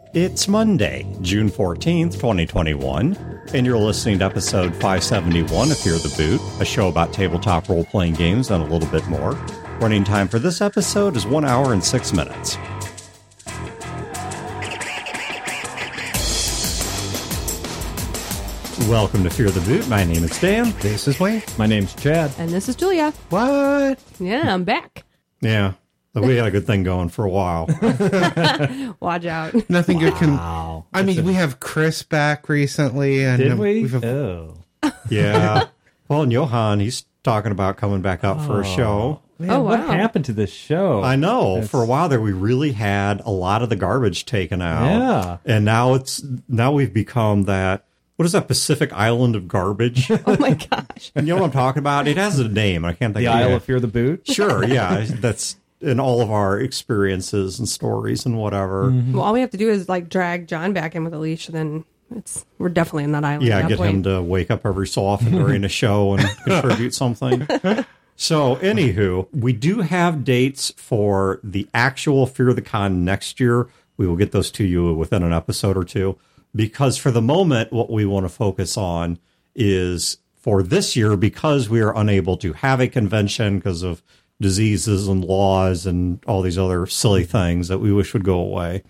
It's Monday, June 14th, 2021, and you're listening to episode 571 of Fear the Boot, a show about tabletop role-playing games and a little bit more. Running time for this episode is 1 hour and 6 minutes. Welcome to Fear the Boot. My name is Dan. This is Wayne. My name's Chad. And this is Julia. What? Yeah, I'm back. Yeah, we had a good thing going for a while. Watch out. Nothing good can... Wow. I mean, we have Chris back recently. And Did we? we've Oh. Yeah. Well, and Johan, he's talking about coming back up for a show. Man, Oh, what wow. happened to this show? I know. For a while there, we really had a lot of the garbage taken out. Yeah. And now we've become that, what is that, Pacific Island of garbage? Oh my gosh. And you know what I'm talking about? It has a name. I can't think The of Isle it. of Fear the Boot? Sure, yeah. That's in all of our experiences and stories and whatever. Well, all we have to do is like drag John back in with a leash, and then we're definitely in that island. Yeah, at that get point. him to wake up every so often during a show and contribute something. So, anywho, we do have dates for the actual Fear the Con next year. We will get those to you within an episode or two. Because for the moment, what we want to focus on is for this year, because we are unable to have a convention because of diseases and laws and all these other silly things that we wish would go away.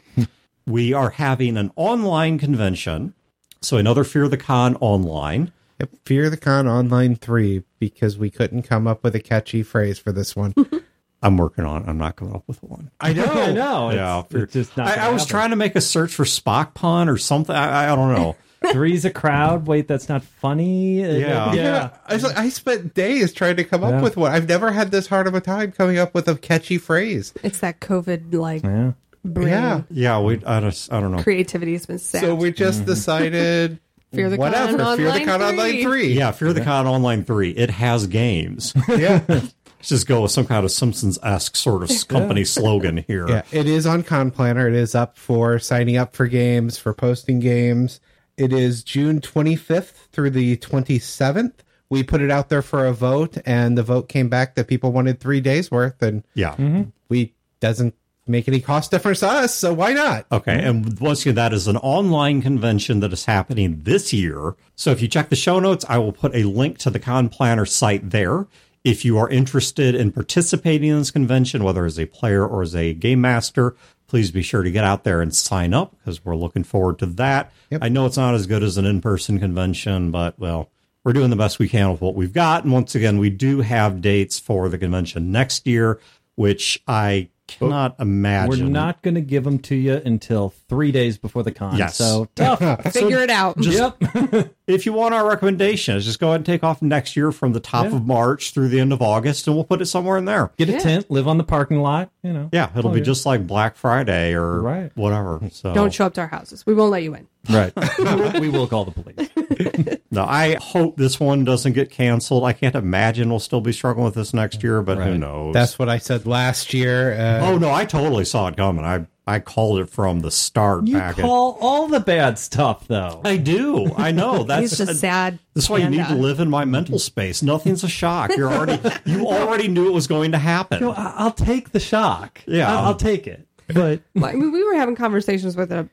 We are having an online convention. So another Fear the Con online. Yep, Fear the Con Online 3, because we couldn't come up with a catchy phrase for this one. I'm working on it. I'm not coming up with one. I know. I know. Yeah, It's just not I was trying to make a search for Spock pun or something. I don't know. Three's a crowd. Wait, that's not funny. Yeah. Yeah. I spent days trying to come up with one. I've never had this hard of a time coming up with a catchy phrase. It's that COVID like Yeah. brain. Yeah. Yeah, I don't know. Creativity has been sapped. So we just decided... Fear the Con whatever. Fear the Online Con Online 3. 3. Yeah, Fear the Con Online 3. It has games. Yeah. Let's just go with some kind of Simpsons-esque sort of company slogan here. Yeah, it is on Con Planner. It is up for signing up for games, for posting games. It is June 25th through the 27th. We put it out there for a vote, and the vote came back that people wanted 3 days worth, and Yeah. we doesn't make any cost difference to us, so why not? Okay, and once again, that is an online convention that is happening this year. So if you check the show notes, I will put a link to the Con Planner site there. If you are interested in participating in this convention, whether as a player or as a game master, please be sure to get out there and sign up, because we're looking forward to that. Yep. I know it's not as good as an in-person convention, but, well, we're doing the best we can with what we've got. And once again, we do have dates for the convention next year, which I cannot imagine. We're not going to give them to you until 3 days before the con. Yes. So tough. Figure it out. Yep. If you want our recommendations, just go ahead and take off next year from the top of March through the end of August, and we'll put it somewhere in there. Get a Yeah. tent, live on the parking lot, you know. Yeah, it'll be just like Black Friday or Right. whatever. So Don't show up to our houses. We won't let you in. Right. we will call the police. No, I hope this one doesn't get canceled. I can't imagine we'll still be struggling with this next year, but who Right. knows? That's what I said last year. Oh no, I totally saw it coming. I called it from the start. You back call all the bad stuff, though. I do. I know. That's He's just sad. That's why you need to panda. live in my mental space. Nothing's a shock. You already knew it was going to happen. I'll take the shock. Yeah. I'll take it. But Well, I mean, we were having conversations with a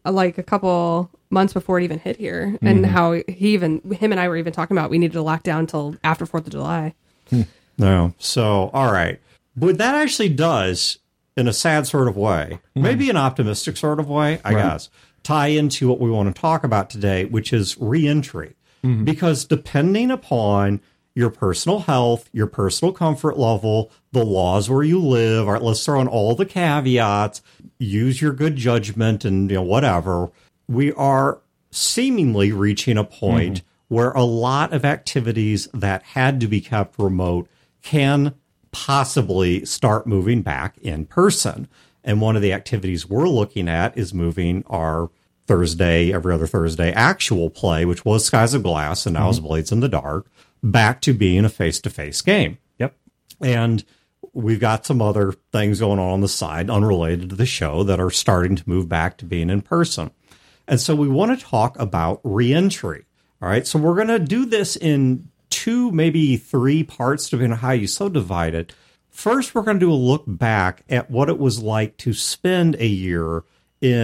couple months before it even hit here, and how him and I were even talking about we needed to lock down until after 4th of July. No. So, all right. But that actually does, in a sad sort of way, maybe an optimistic sort of way, I guess, tie into what we want to talk about today, which is reentry. Because depending upon your personal health, your personal comfort level, the laws where you live, all right, let's throw in all the caveats, use your good judgment and whatever, we are seemingly reaching a point where a lot of activities that had to be kept remote can possibly start moving back in person. And one of the activities we're looking at is moving our every other Thursday actual play, which was Skies of Glass and now is Blades in the Dark, back to being a face-to-face game. yep. And we've got some other things going on the side unrelated to the show that are starting to move back to being in person. And so we want to talk about reentry. All right. So we're going to do this in 2, maybe 3 parts, depending on how you so divide it. First, we're going to do a look back at what it was like to spend a year in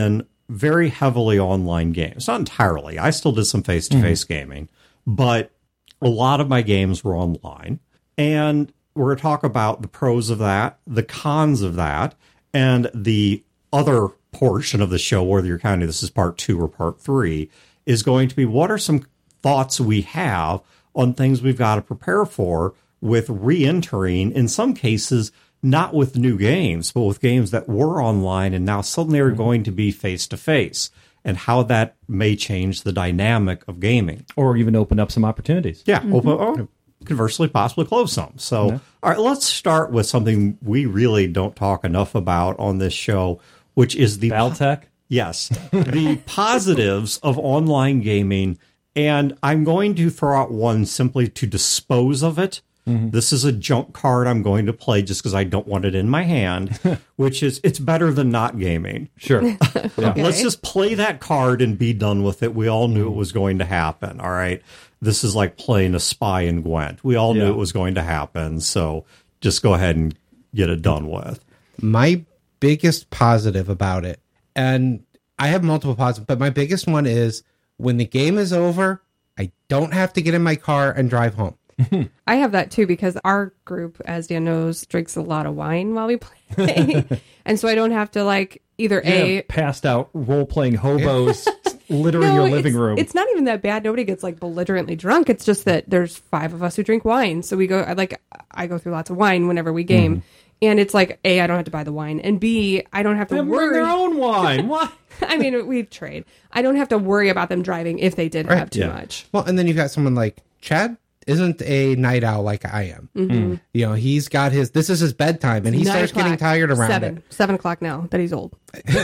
very heavily online games. Not entirely. I still did some face-to-face gaming, but a lot of my games were online. And we're going to talk about the pros of that, the cons of that, and the other portion of the show, whether you're counting this is part 2 or part 3, is going to be what are some thoughts we have on things we've got to prepare for with re-entering, in some cases, not with new games, but with games that were online and now suddenly are going to be face-to-face, and how that may change the dynamic of gaming. Or even open up some opportunities. Yeah, open, or conversely, possibly close some. So, all right, let's start with something we really don't talk enough about on this show, which is the Valtech? Yes, the positives of online gaming. And I'm going to throw out one simply to dispose of it. This is a junk card I'm going to play just because I don't want it in my hand, which is it's better than not gaming. Sure. Yeah. Let's just play that card and be done with it. We all knew it was going to happen. All right. This is like playing a spy in Gwent. We all knew it was going to happen. So just go ahead and get it done with. My biggest positive about it, and I have multiple positives, but my biggest one is when the game is over, I don't have to get in my car and drive home. I have that too because our group, as Dan knows, drinks a lot of wine while we play. And so I don't have to like either passed out role-playing hobos littering your living room. It's not even that bad. Nobody gets like belligerently drunk. It's just that there's 5 of us who drink wine. So we go, I go through lots of wine whenever we game. And it's like, A, I don't have to buy the wine. And B, I don't have to worry. Bring their own wine. What? I mean, we trade. I don't have to worry about them driving if they did have too much. Well, and then you've got someone like Chad isn't a night owl like I am. You know, he's got this is his bedtime, and he starts getting tired around it. 7 o'clock now that he's old.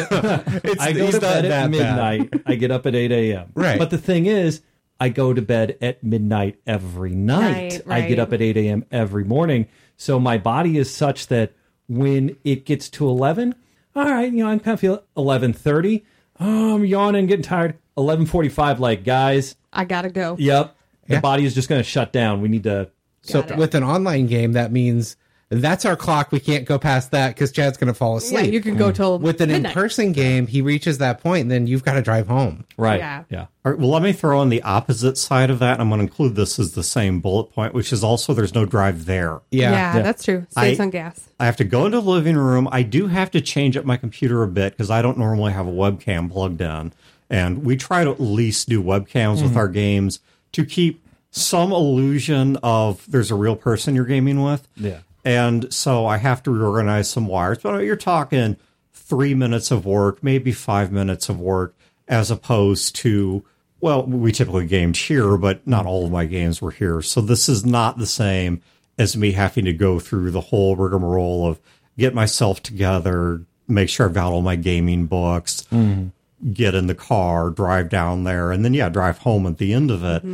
I go to bed at midnight. I get up at 8 a.m. Right. But the thing is, I go to bed at midnight every night. Right. I get up at 8 a.m. every morning. So my body is such that when it gets to 11, all right, you know, I kind of feel 11:30. Oh, I'm yawning, getting tired. 11:45, like, guys. I gotta go. Yep. The body is just going to shut down. We need to. So with an online game, that means that's our clock. We can't go past that because Chad's going to fall asleep. Yeah, you can go till with an midnight. in-person game, he reaches that point, and then you've got to drive home. Right. Yeah. Yeah. All right, well, let me throw in the opposite side of that. I'm going to include this as the same bullet point, which is also there's no drive there. Yeah, that's true. Saves on gas. I have to go into the living room. I do have to change up my computer a bit because I don't normally have a webcam plugged in. And we try to at least do webcams with our games to keep some illusion of there's a real person you're gaming with. Yeah. And so I have to reorganize some wires. But you're talking 3 minutes of work, maybe 5 minutes of work, as opposed to, well, we typically gamed here, but not all of my games were here. So this is not the same as me having to go through the whole rigmarole of get myself together, make sure I've got all my gaming books, get in the car, drive down there, and then, drive home at the end of it.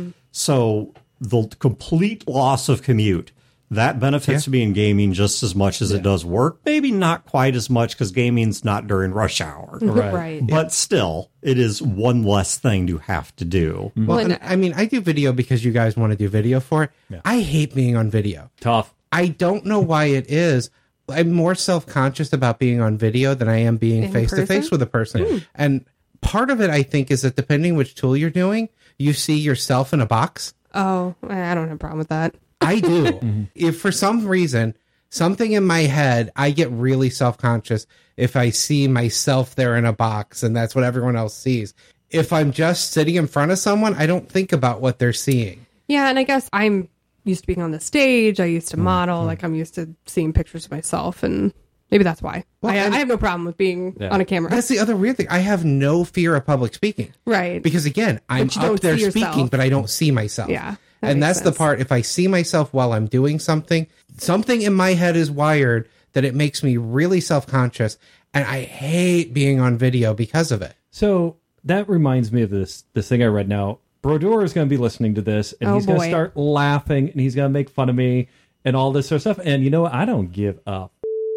So the complete loss of commute, that benefits me in gaming just as much as it does work. Maybe not quite as much because gaming's not during rush hour. Right. But still, it is one less thing to have to do. Well, and I mean, I do video because you guys want to do video for it. Yeah. I hate being on video. Tough. I don't know why it is. I'm more self-conscious about being on video than I am being face-to-face with a person. And part of it, I think, is that depending which tool you're doing, you see yourself in a box. Oh, I don't have a problem with that. I do. If for some reason, something in my head, I get really self-conscious if I see myself there in a box and that's what everyone else sees. If I'm just sitting in front of someone, I don't think about what they're seeing. Yeah, and I guess I'm used to being on the stage. I used to model. Like, I'm used to seeing pictures of myself, and maybe that's why. Well, I have no problem with being on a camera. That's the other weird thing. I have no fear of public speaking. Right. Because, again, I'm you don't up there see speaking, yourself. but I don't see myself. Yeah. And that's the part, if I see myself while I'm doing something, something in my head is wired that it makes me really self-conscious, and I hate being on video because of it. So that reminds me of this thing I read now. Brodeur is going to be listening to this, and he's going to start laughing, and he's going to make fun of me, and all this sort of stuff. And you know what? I don't give a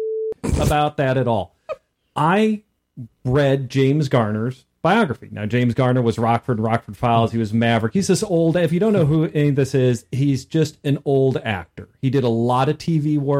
about that at all. I read James Garner's biography. Now, James Garner was Rockford Files. He was Maverick. He's this old, if you don't know who any of this is, he's just an old actor. He did a lot of TV work.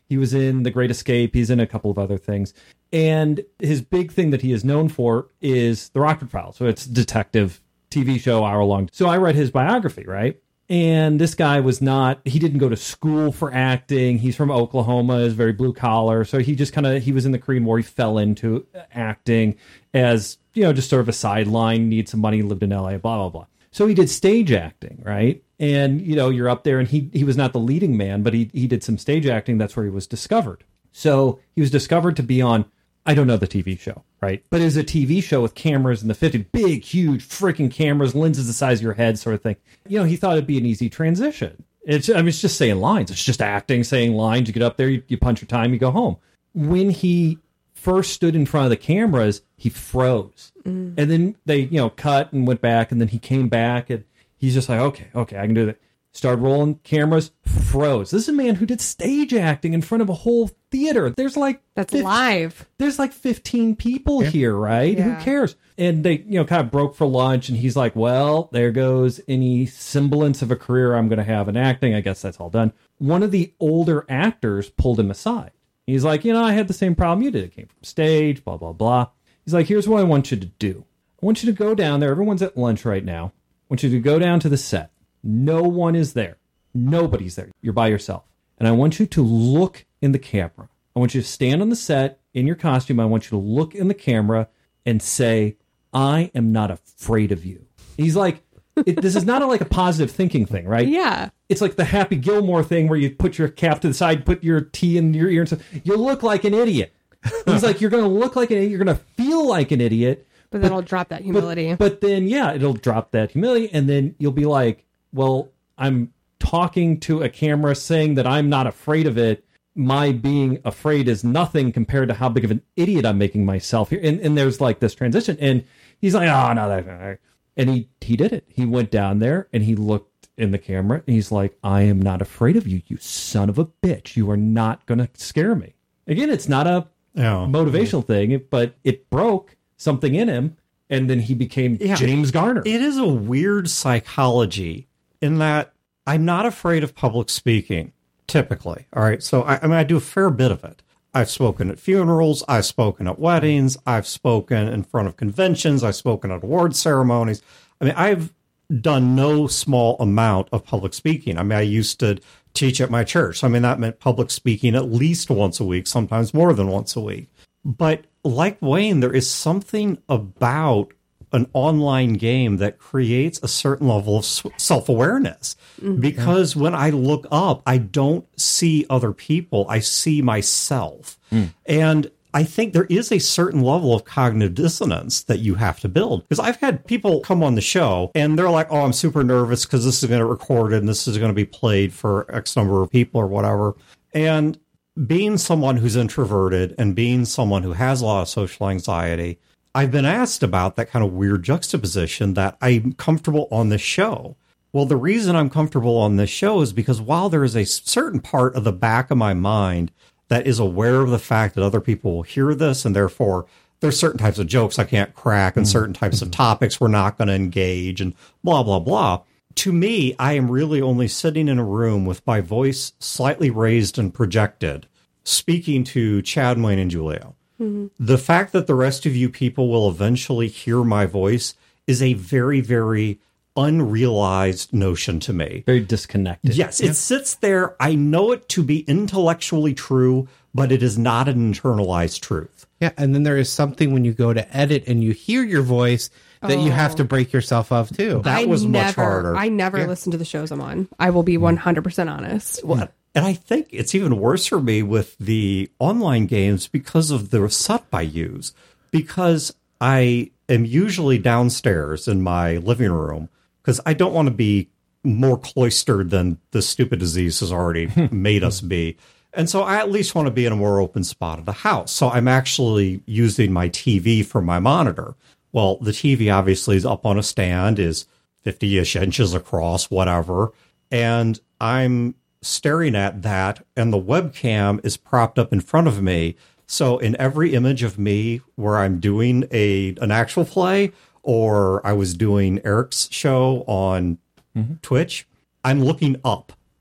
He was in The Great Escape. He's in a couple of other things. And his big thing that he is known for is The Rockford Files. So it's a detective TV show, hour-long. So I read his biography, right? And this guy he didn't go to school for acting. He's from Oklahoma, is very blue collar. So he just he was in the Korean War. He fell into acting as, just sort of a sideline, need some money, lived in LA, blah, blah, blah. So he did stage acting, right? And, you're up there, and he was not the leading man, but he did some stage acting. That's where he was discovered. So he was discovered to be on, I don't know the TV show, right? But it was a TV show with cameras in the 50s, big, huge freaking cameras, lenses the size of your head sort of thing. He thought it'd be an easy transition. It's just saying lines. It's just acting, saying lines. You get up there, you punch your time, you go home. When he first stood in front of the cameras, he froze. And then they, cut and went back, and then he came back, and he's just like, okay, I can do that. Started rolling cameras, froze. This is a man who did stage acting in front of a whole theater. There's that's live. There's 15 people here, right? Yeah. Who cares? And they, kind of broke for lunch, and he's like, well, there goes any semblance of a career I'm going to have in acting. I guess that's all done. One of the older actors pulled him aside. He's like, I had the same problem you did. It came from stage, blah, blah, blah. He's like, here's what I want you to do. I want you to go down there. Everyone's at lunch right now. I want you to go down to the set. No one is there. Nobody's there. You're by yourself. And I want you to look in the camera. I want you to stand on the set in your costume. I want you to look in the camera and say, I am not afraid of you. He's like, this is not a positive thinking thing, right? Yeah. It's like the Happy Gilmore thing where you put your cap to the side, put your tea in your ear and say, you look like an idiot. He's like, you're going to look like an idiot. You're going to feel like an idiot. But then it'll drop that humility. But then, it'll drop that humility. And then you'll be like, well, I'm talking to a camera saying that I'm not afraid of it. My being afraid is nothing compared to how big of an idiot I'm making myself here. And there's this transition. And he's like, oh, no, that's... And he did it. He went down there and he looked in the camera and he's like, I am not afraid of you, you son of a bitch. You are not going to scare me. Again, it's not a motivational thing, but it broke something in him. And then he became James Garner. It is a weird psychology in that I'm not afraid of public speaking, typically. All right. So, I do a fair bit of it. I've spoken at funerals. I've spoken at weddings. I've spoken in front of conventions. I've spoken at award ceremonies. I've done no small amount of public speaking. I used to teach at my church. So, that meant public speaking at least once a week, sometimes more than once a week. But like Wayne, there is something about an online game that creates a certain level of self-awareness. Mm-hmm. Because when I look up, I don't see other people. I see myself. And I think there is a certain level of cognitive dissonance that you have to build. Because I've had people come on the show and they're like, oh, I'm super nervous because this is going to be recorded and this is going to be played for X number of people or whatever. And being someone who's introverted and being someone who has a lot of social anxiety, I've been asked about that kind of weird juxtaposition that I'm comfortable on this show. Well, the reason I'm comfortable on this show is because while there is a certain part of the back of my mind that is aware of the fact that other people will hear this, and therefore there's certain types of jokes I can't crack and certain types of topics we're not going to engage and blah, blah, blah. To me, I am really only sitting in a room with my voice slightly raised and projected, speaking to Chad, Wayne, and Julio. Mm-hmm. The fact that the rest of you people will eventually hear my voice is a very, very unrealized notion to me. Very disconnected. Yes, it sits there. I know it to be intellectually true, but it is not an internalized truth. Yeah, and then there is something when you go to edit and you hear your voice that you have to break yourself of too. That was much harder. I never listen to the shows I'm on. I will be 100% honest. Well, and I think it's even worse for me with the online games because of the setup I use. Because I am usually downstairs in my living room because I don't want to be more cloistered than this stupid disease has already made us be. And so I at least want to be in a more open spot of the house. So I'm actually using my TV for my monitor. Well, the TV obviously is up on a stand, is 50-ish inches across, whatever. And I'm staring at that, and the webcam is propped up in front of me. So in every image of me where I'm doing an actual play, or I was doing Eric's show on Twitch, I'm looking up.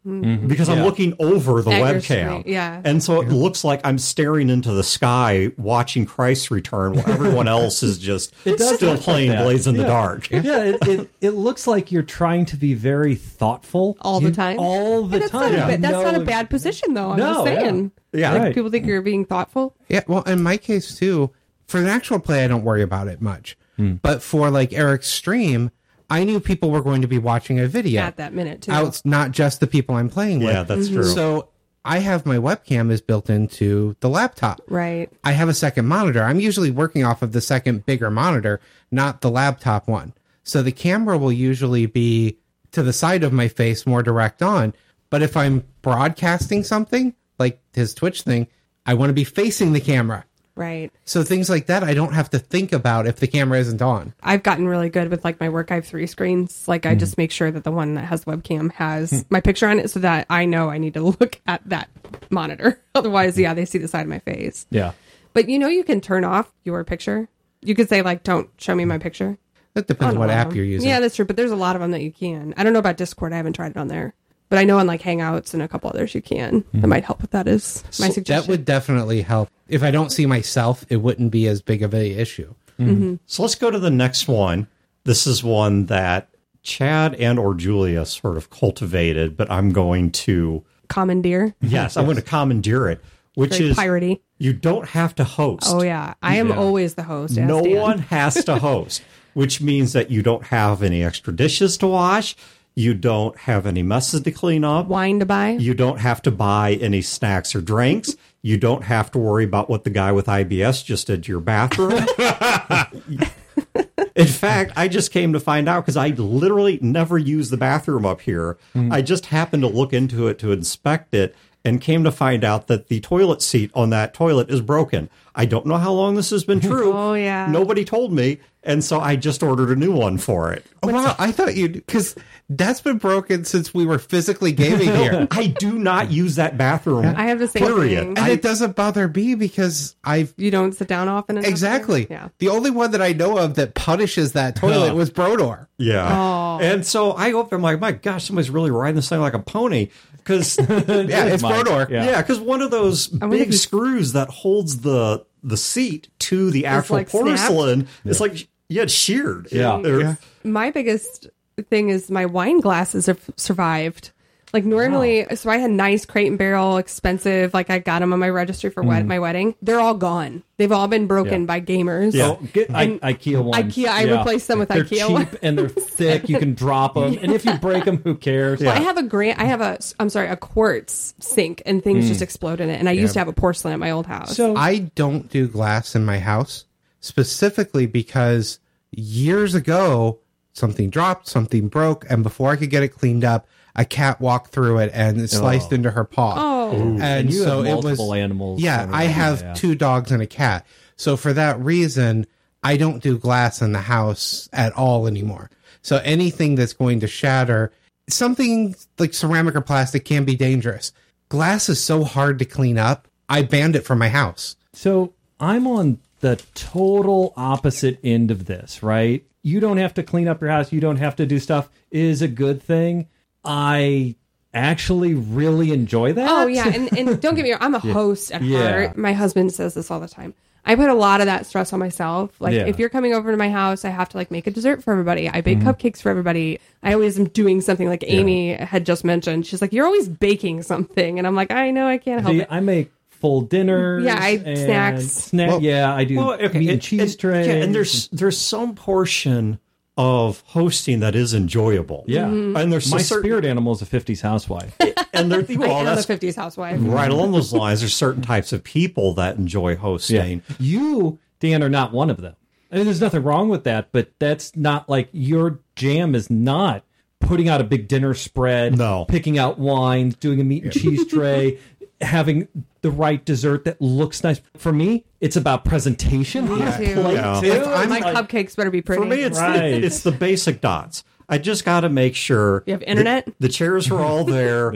because I'm looking over the At your webcam. screen, yeah. And so it looks like I'm staring into the sky watching Christ's Return while everyone else is just does still look playing like that. Blaze in the Dark. Yeah, it looks like you're trying to be very thoughtful all the time. All the That's time. Not that's not a No- bad position, though. I'm No, just saying. Yeah. Like, Right. people think you're being thoughtful. Yeah, well, in my case too, for an actual play, I don't worry about it much. But for like Eric's stream, I knew people were going to be watching a video At that minute, too. Out, not just the people I'm playing with. Yeah, that's true. So I have my webcam is built into the laptop. Right. I have a second monitor. I'm usually working off of the second bigger monitor, not the laptop one. So the camera will usually be to the side of my face, more direct on. But if I'm broadcasting something, like his Twitch thing, I want to be facing the camera. Right. So things like that, I don't have to think about if the camera isn't on. I've gotten really good with like my work. I have 3 screens. Like I just make sure that the one that has the webcam has my picture on it so that I know I need to look at that monitor. Otherwise, yeah, they see the side of my face. Yeah. But you can turn off your picture. You could say like, don't show me my picture. That depends on what a lot app of them. you're using. Yeah, that's true. But there's a lot of them that you can. I don't know about Discord. I haven't tried it on there. But I know on like Hangouts and a couple others you can. That might help with that is my suggestion. That would definitely help. If I don't see myself, it wouldn't be as big of an issue. So let's go to the next one. This is one that Chad and or Julia sort of cultivated, but I'm going to Commandeer. I'm going to commandeer it, which Very is piratey. you don't have to host. Oh yeah. I am always the host. Ask No Dan. one has to host, which means that you don't have any extra dishes to wash. You don't have any messes to clean up. Wine to buy. You don't have to buy any snacks or drinks. You don't have to worry about what the guy with IBS just did to your bathroom. In fact, I just came to find out because I literally never use the bathroom up here. I just happened to look into it to inspect it and came to find out that the toilet seat on that toilet is broken. I don't know how long this has been true. Oh, yeah. Nobody told me. And so I just ordered a new one for it. Oh, wow, I thought because that's been broken since we were physically gaming here. I do not use that bathroom. I have the same period. thing. And it doesn't bother me because You don't sit down often enough Exactly. there? Yeah. The only one that I know of that punishes that toilet was Brodor. Yeah. Oh. And so I go up there, I'm like, my gosh, somebody's really riding this thing like a pony. Because Yeah, it's Mike. Brodor. Yeah. because one of those wonder if big he- screws that holds the seat to the actual like, snapped? porcelain, it's like, it's sheared. Yeah. Or- My biggest thing is my wine glasses have survived. Like normally, so I had nice Crate and Barrel, expensive. Like I got them on my registry for my wedding. They're all gone. They've all been broken Yeah. by gamers. Yeah. Get IKEA ones. IKEA, I replaced them with they're IKEA cheap ones. and they're thick. You can drop them, and if you break them, who cares? Well, I have a quartz sink, and things just explode in it. And I used to have a porcelain at my old house. So I don't do glass in my house specifically because years ago something dropped, something broke, and before I could get it cleaned up, a cat walked through it and it sliced into her paw. Oh. And you so have it was multiple animals. Yeah, I have 2 dogs and a cat. So for that reason, I don't do glass in the house at all anymore. So anything that's going to shatter, something like ceramic or plastic can be dangerous. Glass is so hard to clean up. I banned it from my house. So I'm on the total opposite end of this, right? You don't have to clean up your house. You don't have to do stuff. It is a good thing. I actually really enjoy that. Oh yeah, and don't get me wrong, I'm a host at Yeah. heart. My husband says this all the time. I put a lot of that stress on myself. Like Yeah. if you're coming over to my house, I have to like make a dessert for everybody. I bake cupcakes for everybody. I always am doing something like Amy had just mentioned. She's like, you're always baking something, and I'm like, I know, I can't help it. I make full dinners. Yeah, and snacks. Well, yeah, I do meat and cheese trays. Yeah, and there's some portion of hosting that is enjoyable. yeah. And there's My a certain, spirit animal is a 50s housewife. and there, I well, am that's a 50s housewife. right along those lines. There's certain types of people that enjoy hosting. You, Dan, are not one of them. I mean, there's nothing wrong with that, but that's not like your jam is not putting out a big dinner spread, No. picking out wines, doing a meat and cheese tray, having the right dessert that looks nice. For me, it's about presentation. Me too. Plate Yeah. too. My Like, cupcakes better be pretty. For me, it's Right. it's the basic dots. I just got to make sure You have internet? The chairs are all there. Yeah.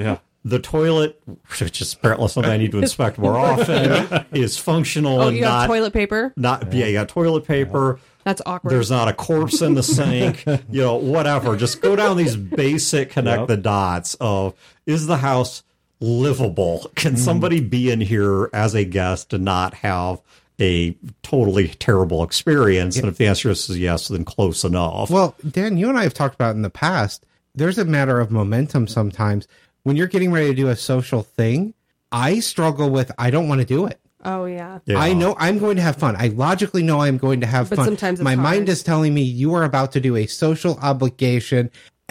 The toilet, which is apparently something I need to inspect more often, is functional. Oh, and you have toilet paper? You got toilet paper. That's awkward. There's not a corpse in the sink, whatever. Just go down these basic connect the dots of, is the house livable? Can somebody be in here as a guest and not have a totally terrible experience? And if the answer is yes, then close enough. Well, Dan, you and I have talked about in the past, there's a matter of momentum sometimes. When you're getting ready to do a social thing, I struggle with, I don't want to do it. Oh, yeah. I know I'm going to have fun. I logically know I'm going to have But fun. sometimes it's my hard. mind is telling me you are about to do a social obligation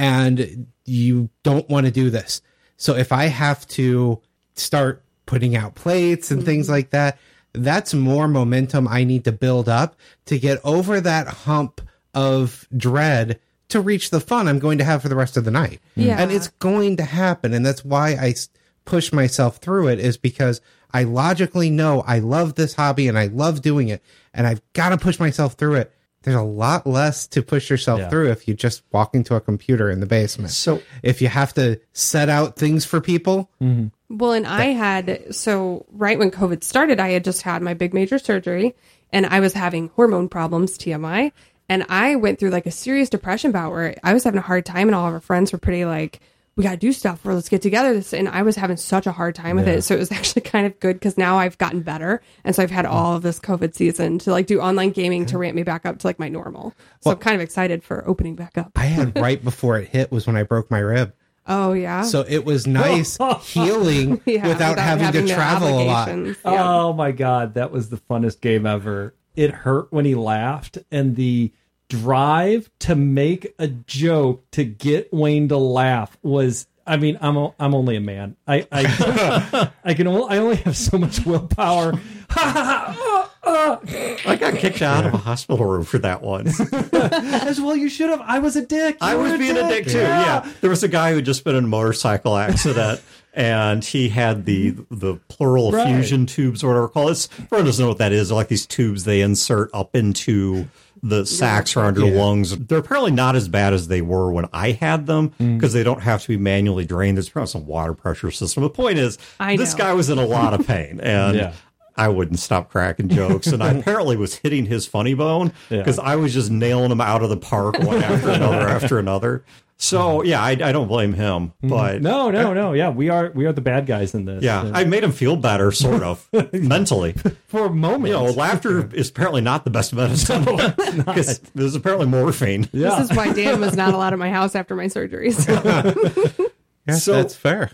and you don't want to do this. So if I have to start putting out plates and things like that, that's more momentum I need to build up to get over that hump of dread to reach the fun I'm going to have for the rest of the night. Yeah. And it's going to happen. And that's why I push myself through it, is because I logically know I love this hobby and I love doing it, and I've got to push myself through it. There's a lot less to push yourself through if you just walk into a computer in the basement. So if you have to set out things for people. Well, and I had, so right when COVID started, I had just had my big major surgery and I was having hormone problems, TMI. And I went through like a serious depression bout where I was having a hard time, and all of our friends were pretty like, we got to do stuff, or let's get together. And I was having such a hard time with it. So it was actually kind of good because now I've gotten better. And so I've had all of this COVID season to like do online gaming to ramp me back up to like my normal. So I'm kind of excited for opening back up. I had right before it hit was when I broke my rib. Oh, yeah. So it was nice healing without having to the travel a lot. obligations. Yeah. Oh my God, that was the funnest game ever. It hurt when he laughed, and the drive to make a joke to get Wayne to laugh was, I mean, I'm only a man. I only have so much willpower. I got kicked out of a hospital room for that one. As well, you should have. I was a dick. I was being a dick too. Yeah. There was a guy who had just been in a motorcycle accident, and he had the pleural effusion tubes, or whatever called it. Everyone doesn't know what that is. They're like these tubes they insert up into the sacs around your lungs. They're apparently not as bad as they were when I had them, because they don't have to be manually drained. There's probably some water pressure system. The point is, this guy was in a lot of pain, and I wouldn't stop cracking jokes. And I apparently was hitting his funny bone, because I was just nailing him out of the park one after another. So yeah, I don't blame him. But no. Yeah, we are the bad guys in this. Yeah, I made him feel better, sort of mentally for a moment. Laughter is apparently not the best medicine, because there's apparently morphine. Yeah. This is why Dan was not allowed at my house after my surgeries. Yes, So- that's fair.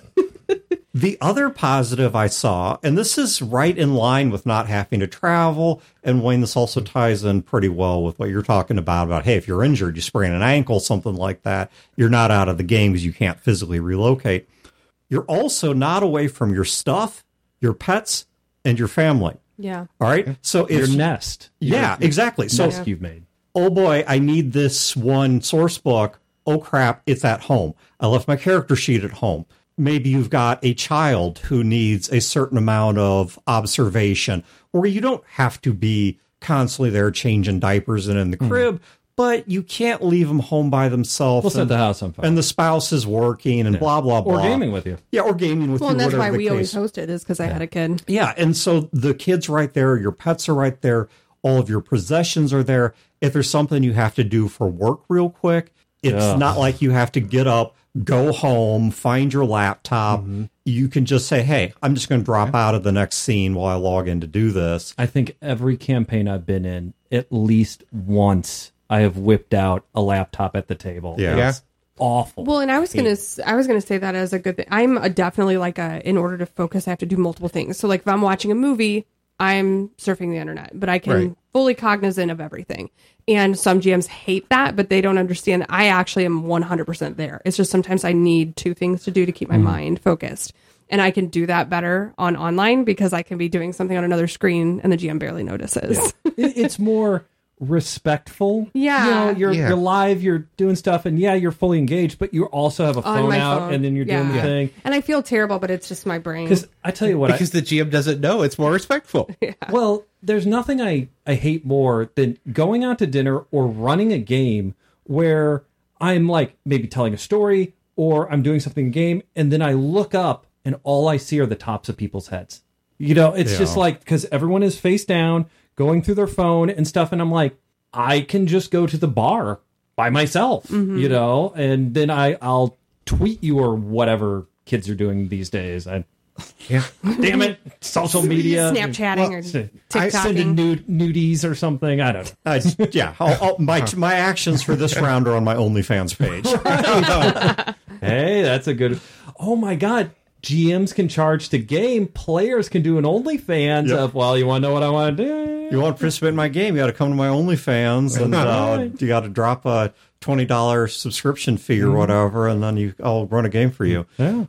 The other positive I saw, and this is right in line with not having to travel, and Wayne, this also ties in pretty well with what you're talking about, hey, if you're injured, you sprain an ankle, something like that, you're not out of the game because you can't physically relocate. You're also not away from your stuff, your pets, and your family. Yeah. All right? So if Your nest. Yeah, exactly. So, Nest you've made. oh boy, I need this one source book. Oh crap, it's at home. I left my character sheet at home. Maybe you've got a child who needs a certain amount of observation, or you don't have to be constantly there changing diapers and in the crib, but you can't leave them home by themselves. We'll set the house on fire. And the spouse is working and blah, blah, blah. Or gaming with you. Yeah, or gaming with Well, you. and that's whatever why the we always case. hosted, is because I had a kid. Yeah, and so the kid's right there, your pets are right there, all of your possessions are there. If there's something you have to do for work real quick, it's not like you have to get up, go home, find your laptop. You can just say, hey, I'm just going to drop out of the next scene while I log in to do this. I think every campaign I've been in, at least once, I have whipped out a laptop at the table. Yeah. It's awful. Well, and I was gonna say that as a good thing. I'm definitely like in order to focus, I have to do multiple things. So like if I'm watching a movie, I'm surfing the internet, but I can fully cognizant of everything. And some GMs hate that, but they don't understand that I actually am 100% there. It's just sometimes I need two things to do to keep my mind focused. And I can do that better on online because I can be doing something on another screen and the GM barely notices. It's more respectful. Yeah. You know, you're live, you're doing stuff, and you're fully engaged, but you also have a On phone my out, phone. and then you're doing the thing. And I feel terrible, but it's just my brain. Because I tell you what, Because the GM doesn't know. It's more respectful. well, there's nothing I hate more than going out to dinner or running a game where I'm like maybe telling a story or I'm doing something in game, and then I look up and all I see are the tops of people's heads. You know, it's just like, because everyone is face down, going through their phone and stuff, and I'm like, I can just go to the bar by myself, you know, and then I'll tweet you or whatever kids are doing these days. Damn it, social media, Snapchatting or TikToking, sending nudies or something. I don't know. My actions for this round are on my OnlyFans page. Hey, that's a good. Oh my God. GMs can charge to game. Players can do an OnlyFans of, well, you want to know what I want to do? You want to participate in my game? You got to come to my OnlyFans, and you got to drop a $20 subscription fee or whatever, and then I'll run a game for you. Yeah.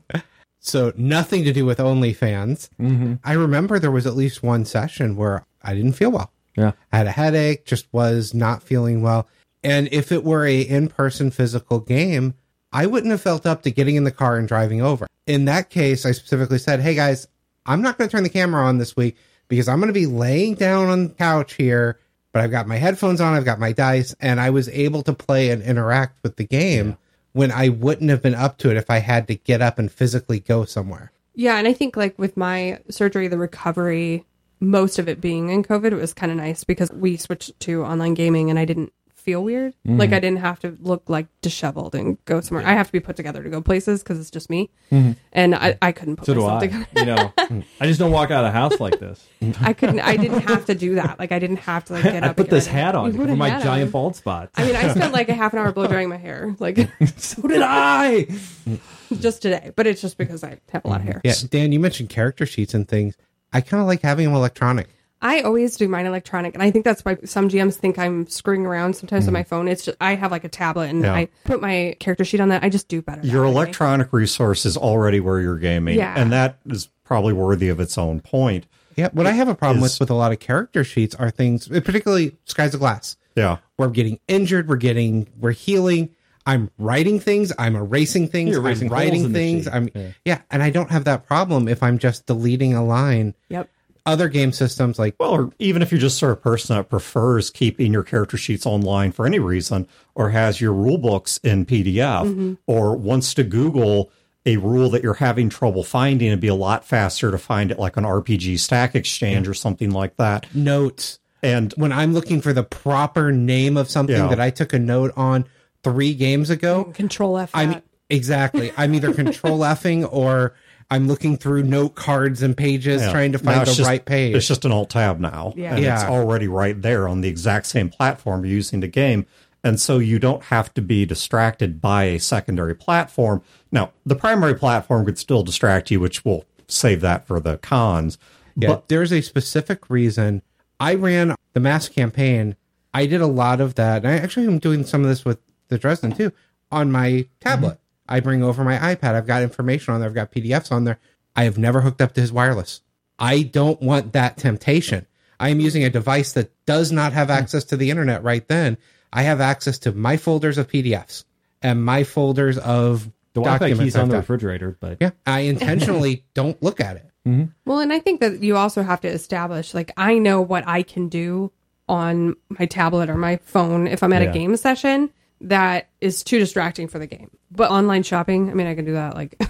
So nothing to do with OnlyFans. I remember there was at least one session where I didn't feel well. Yeah. I had a headache, just was not feeling well. And if it were a in-person physical game, I wouldn't have felt up to getting in the car and driving over. In that case, I specifically said, hey guys, I'm not going to turn the camera on this week because I'm going to be laying down on the couch here, but I've got my headphones on, I've got my dice, and I was able to play and interact with the game when I wouldn't have been up to it if I had to get up and physically go somewhere. Yeah, and I think like with my surgery, the recovery, most of it being in COVID, it was kind of nice because we switched to online gaming and I didn't feel weird. Like I didn't have to look like disheveled and go somewhere. I have to be put together to go places because it's just me, and I couldn't put myself together. You know, I just don't walk out of the house like this. I didn't have to do that. Like I didn't have to like get up. I put this hat on You put for a my hat giant on. bald spots. I mean, I spent like a half an hour blow drying my hair, like So did I. just today. But it's just because I have a lot of hair. Yeah, Dan, you mentioned character sheets and things. I kind of like having them electronic. I always do mine electronic, and I think that's why some GMs think I'm screwing around sometimes with my phone. It's just I have like a tablet, and I put my character sheet on that. I just do better. Your electronic resource is already where you're gaming, and that is probably worthy of its own point. Yeah, what I have a problem with a lot of character sheets are things, particularly Skies of Glass. Yeah. We're getting injured, we're healing, I'm writing things, I'm erasing things, You're erasing I'm writing holes in the things. sheet. And I don't have that problem if I'm just deleting a line. Yep. Other game systems like or even if you're just sort of person that prefers keeping your character sheets online for any reason, or has your rule books in PDF, or wants to Google a rule that you're having trouble finding, it'd be a lot faster to find it like an RPG Stack Exchange or something like that. notes. And When I'm looking for the proper name of something that I took a note on 3 games ago, Control F. I'm either control Fing or I'm looking through note cards and pages trying to find the right page. It's just an alt tab now. Yeah. And it's already right there on the exact same platform you're using to game. And so you don't have to be distracted by a secondary platform. Now, the primary platform could still distract you, which we'll save that for the cons. Yeah, but there's a specific reason. I ran the mass campaign. I did a lot of that. And I actually am doing some of this with the Dresden too on my tablet. I bring over my iPad. I've got information on there. I've got PDFs on there. I have never hooked up to his wireless. I don't want that temptation. I am using a device that does not have access to the internet right then. I have access to my folders of PDFs and my folders of The Wi-Fi documents. key's on the I've done. refrigerator, but Yeah, I intentionally don't look at it. Well, and I think that you also have to establish, like, I know what I can do on my tablet or my phone if I'm at a game session that is too distracting for the game. But online shopping, I mean, I can do that, like,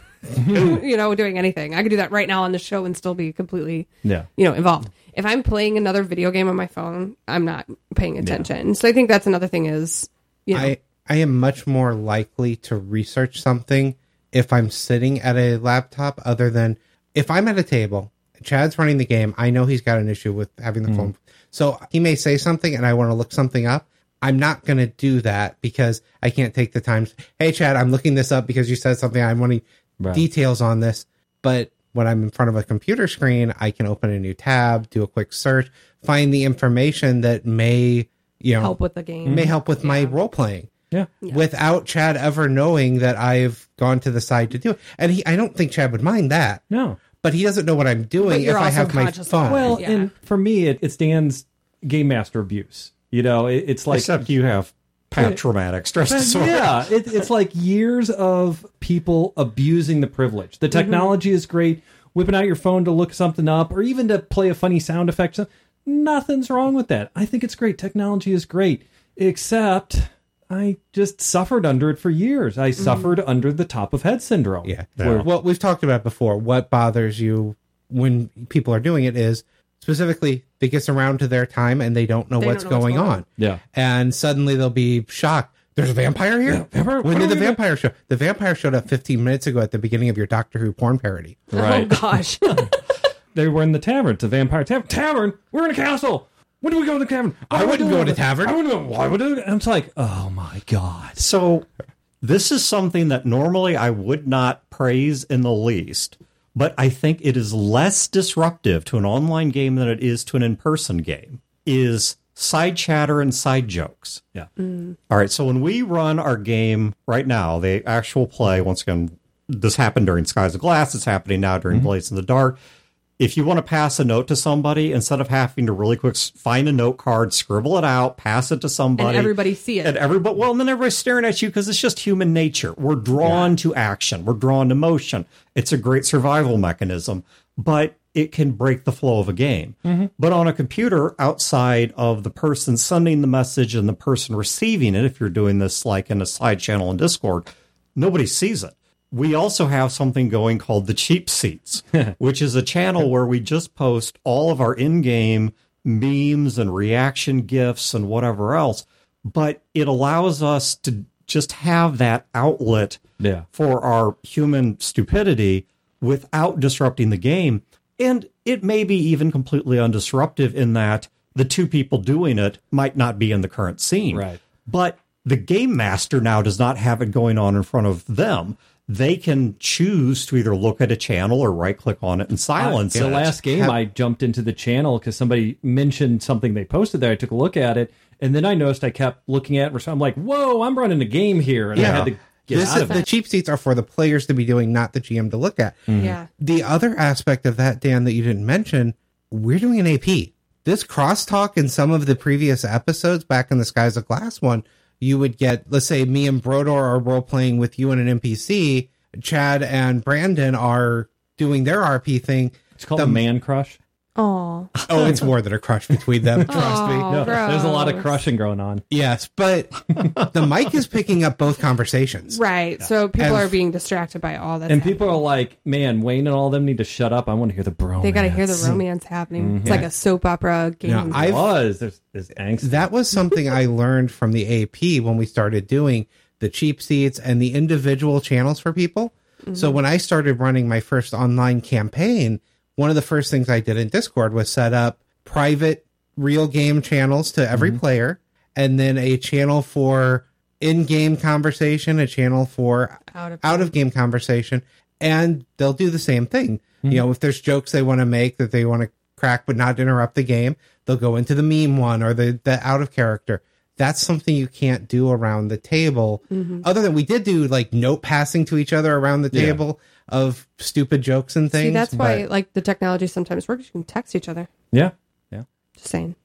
doing anything. I could do that right now on the show and still be completely, involved. If I'm playing another video game on my phone, I'm not paying attention. So I think that's another thing is, I am much more likely to research something if I'm sitting at a laptop other than if I'm at a table, Chad's running the game, I know he's got an issue with having the phone. So he may say something and I want to look something up. I'm not going to do that because I can't take the time. Hey, Chad, I'm looking this up because you said something. I'm wanting details on this. But when I'm in front of a computer screen, I can open a new tab, do a quick search, find the information that may, help with the game. May help with my role playing. Yeah. Without Chad ever knowing that I've gone to the side to do it. And I don't think Chad would mind that. No. But he doesn't know what I'm doing if I have my phone. Well, and for me, it's Dan's game master abuse. It's like... Except you have traumatic stress disorder. Yeah, it's like years of people abusing the privilege. The technology is great. Whipping out your phone to look something up or even to play a funny sound effect. Nothing's wrong with that. I think it's great. Technology is great. Except I just suffered under it for years. I suffered under the top of head syndrome. Yeah. Yeah. Well, we've talked about it before. What bothers you when people are doing it is specifically it gets around to their time and they don't know what's going on. Yeah. And suddenly they'll be shocked. There's a vampire here? Yeah, vampire? When What did are the we vampire show? The vampire showed up 15 minutes ago at the beginning of your Doctor Who porn parody. Right. Oh gosh. They were in the tavern. It's a vampire tavern. We're in a castle. When do we go to the tavern? I wouldn't go to tavern. I wouldn't go. Why would I? I'm like, oh my God. So this is something that normally I would not praise in the least, but I think it is less disruptive to an online game than it is to an in-person game, is side chatter and side jokes. Yeah. All right, so when we run our game right now, the actual play, once again, this happened during Skies of Glass, it's happening now during Blades in the Dark. If you want to pass a note to somebody, instead of having to really quick find a note card, scribble it out, pass it to somebody. And everybody see it. And everybody, well, and then everybody's staring at you because it's just human nature. We're drawn to action. We're drawn to motion. It's a great survival mechanism, but it can break the flow of a game. But on a computer, outside of the person sending the message and the person receiving it, if you're doing this like in a side channel in Discord, nobody sees it. We also have something going called the Cheap Seats, which is a channel where we just post all of our in-game memes and reaction GIFs and whatever else. But it allows us to just have that outlet for our human stupidity without disrupting the game. And it may be even completely undisruptive in that the two people doing it might not be in the current scene. Right. But the game master now does not have it going on in front of them. They can choose to either look at a channel or right click on it and silence it. The last game, I jumped into the channel because somebody mentioned something they posted there. I took a look at it, and then I noticed I kept looking at it. I'm like, whoa, I'm running a game here. And I had to get out of it. The cheap seats are for the players to be doing, not the GM to look at. Yeah. The other aspect of that, Dan, that you didn't mention, we're doing an AP. This crosstalk in some of the previous episodes back in the Skies of Glass one, you would get, let's say me and Brodor are role-playing with you and an NPC. Chad and Brandon are doing their RP thing. It's called a man crush. Oh. Oh, it's more than a crush between them, trust me. No, there's a lot of gross. crushing going on. Yes, but the mic is picking up both conversations. Right. So people And- are being distracted by all that. And people are like, man, Wayne and all them need to shut up. I want to hear the bromance. They got to hear the romance happening. It's like a soap opera game. Yeah, It was. There's angst. That was something I learned from the AP when we started doing the cheap seats and the individual channels for people. So when I started running my first online campaign, one of the first things I did in Discord was set up private real game channels to every player, and then a channel for in-game conversation, a channel for out of game conversation, and they'll do the same thing. You know, if there's jokes they want to make that they want to crack but not interrupt the game, they'll go into the meme one or the out of character. That's something you can't do around the table. Other than we did do like note passing to each other around the table of stupid jokes and things. See, that's why but- like the technology sometimes works. You can text each other. Yeah. Just saying.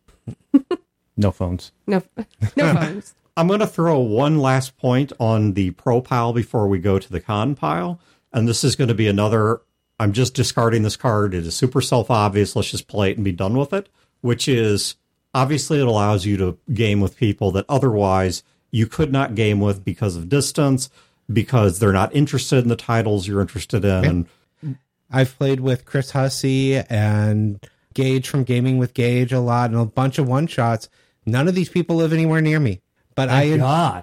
No phones. No phones. I'm going to throw one last point on the pro pile before we go to the con pile. And this is going to be another, I'm just discarding this card. It is super self-obvious. Let's just play it and be done with it, which is obviously it allows you to game with people that otherwise you could not game with because of distance, because they're not interested in the titles you're interested in. And I've played with Chris Hussey and Gage from Gaming with Gage a lot and a bunch of one-shots. None of these people live anywhere near me. But God.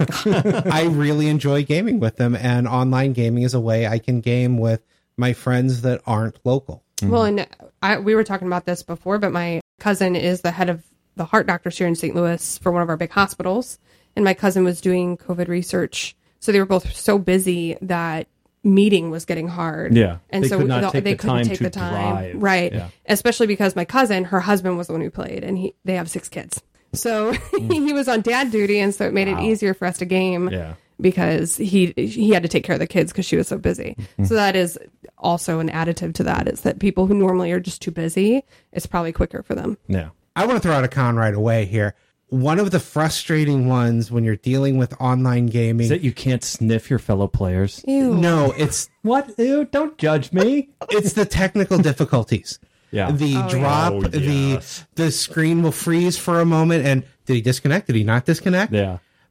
I really enjoy gaming with them, and online gaming is a way I can game with my friends that aren't local. Well, and we were talking about this before, but my cousin is the head of the heart doctors here in St. Louis for one of our big hospitals. And my cousin was doing COVID research. So they were both so busy that meeting was getting hard. Yeah. And They so could not take they the couldn't time take to the time. drive. Right. Yeah. Especially because my cousin, her husband was the one who played, and they have 6 kids. So he was on dad duty, and so it made it easier for us to game. Yeah. Because he had to take care of the kids because she was so busy. So that is also an additive to that, is that people who normally are just too busy, it's probably quicker for them. Yeah. I want to throw out a con right away here. One of the frustrating ones when you're dealing with online gaming. Is that you can't sniff your fellow players? Ew. No, it's What? Ew, don't judge me. it's the technical difficulties. Yeah. The drop, Oh, yes. the screen will freeze for a moment, and did he disconnect? Did he not disconnect? Yeah.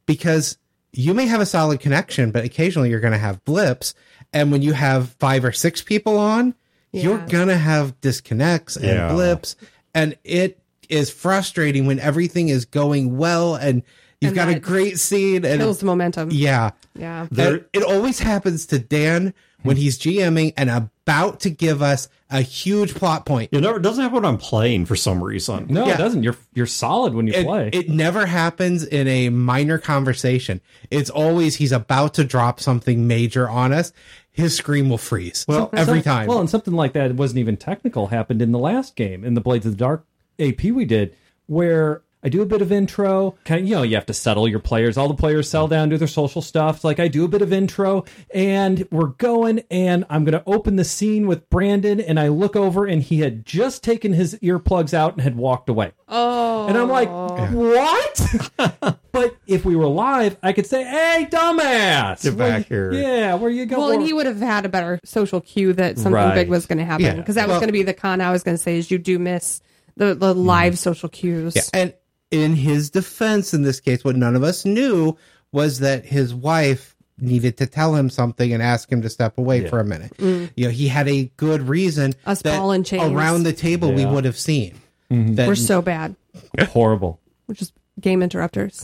because you may have a solid connection, but occasionally you're going to have blips. And when you have 5 or 6 people on, you're going to have disconnects and blips. And it is frustrating when everything is going well and you've got a great scene. And kills the momentum. Yeah. Yeah. It always happens to Dan when he's GMing and about to give us a huge plot point. It doesn't happen when I'm playing for some reason. No, it doesn't. You're solid when you play. It never happens in a minor conversation. It's always he's about to drop something major on us. His screen will freeze. Well, every time. Well, and something like that wasn't even technical happened in the last game, in the Blades of the Dark AP we did, where I do a bit of intro. You have to settle your players. All the players settle down, do their social stuff. It's like I do a bit of intro, and we're going, and I'm going to open the scene with Brandon, and I look over, and he had just taken his earplugs out and had walked away. Oh. And I'm like, what? But if we were live, I could say, hey, dumbass. Get back here. Yeah, where you go? Well, and he would have had a better social cue that something big was going to happen. Because that was going to be the con I was going to say is you do miss the live social cues. Yeah. And in his defense, in this case, what none of us knew was that his wife needed to tell him something and ask him to step away for a minute. He had a good reason. Us ball and chains. Around the table we would have seen. We're so bad. Horrible. We're just game interrupters.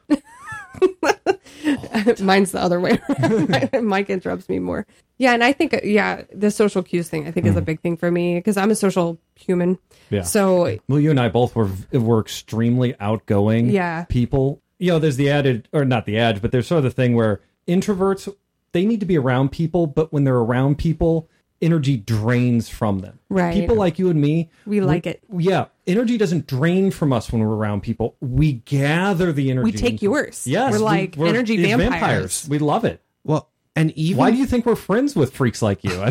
Mine's the other way around. Mike interrupts me more. Yeah, and I think, the social cues thing, I think, is a big thing for me because I'm a social human. Yeah. So, well, you and I both were extremely outgoing people. There's the added, or not the edge, but there's sort of the thing where introverts, they need to be around people, but when they're around people, energy drains from them. Right. People like you and me. We like it. Yeah. Energy doesn't drain from us when we're around people. We gather the energy. We take yours. Yes. We're like energy vampires. We love it. Well, and even... Why do you think we're friends with freaks like you?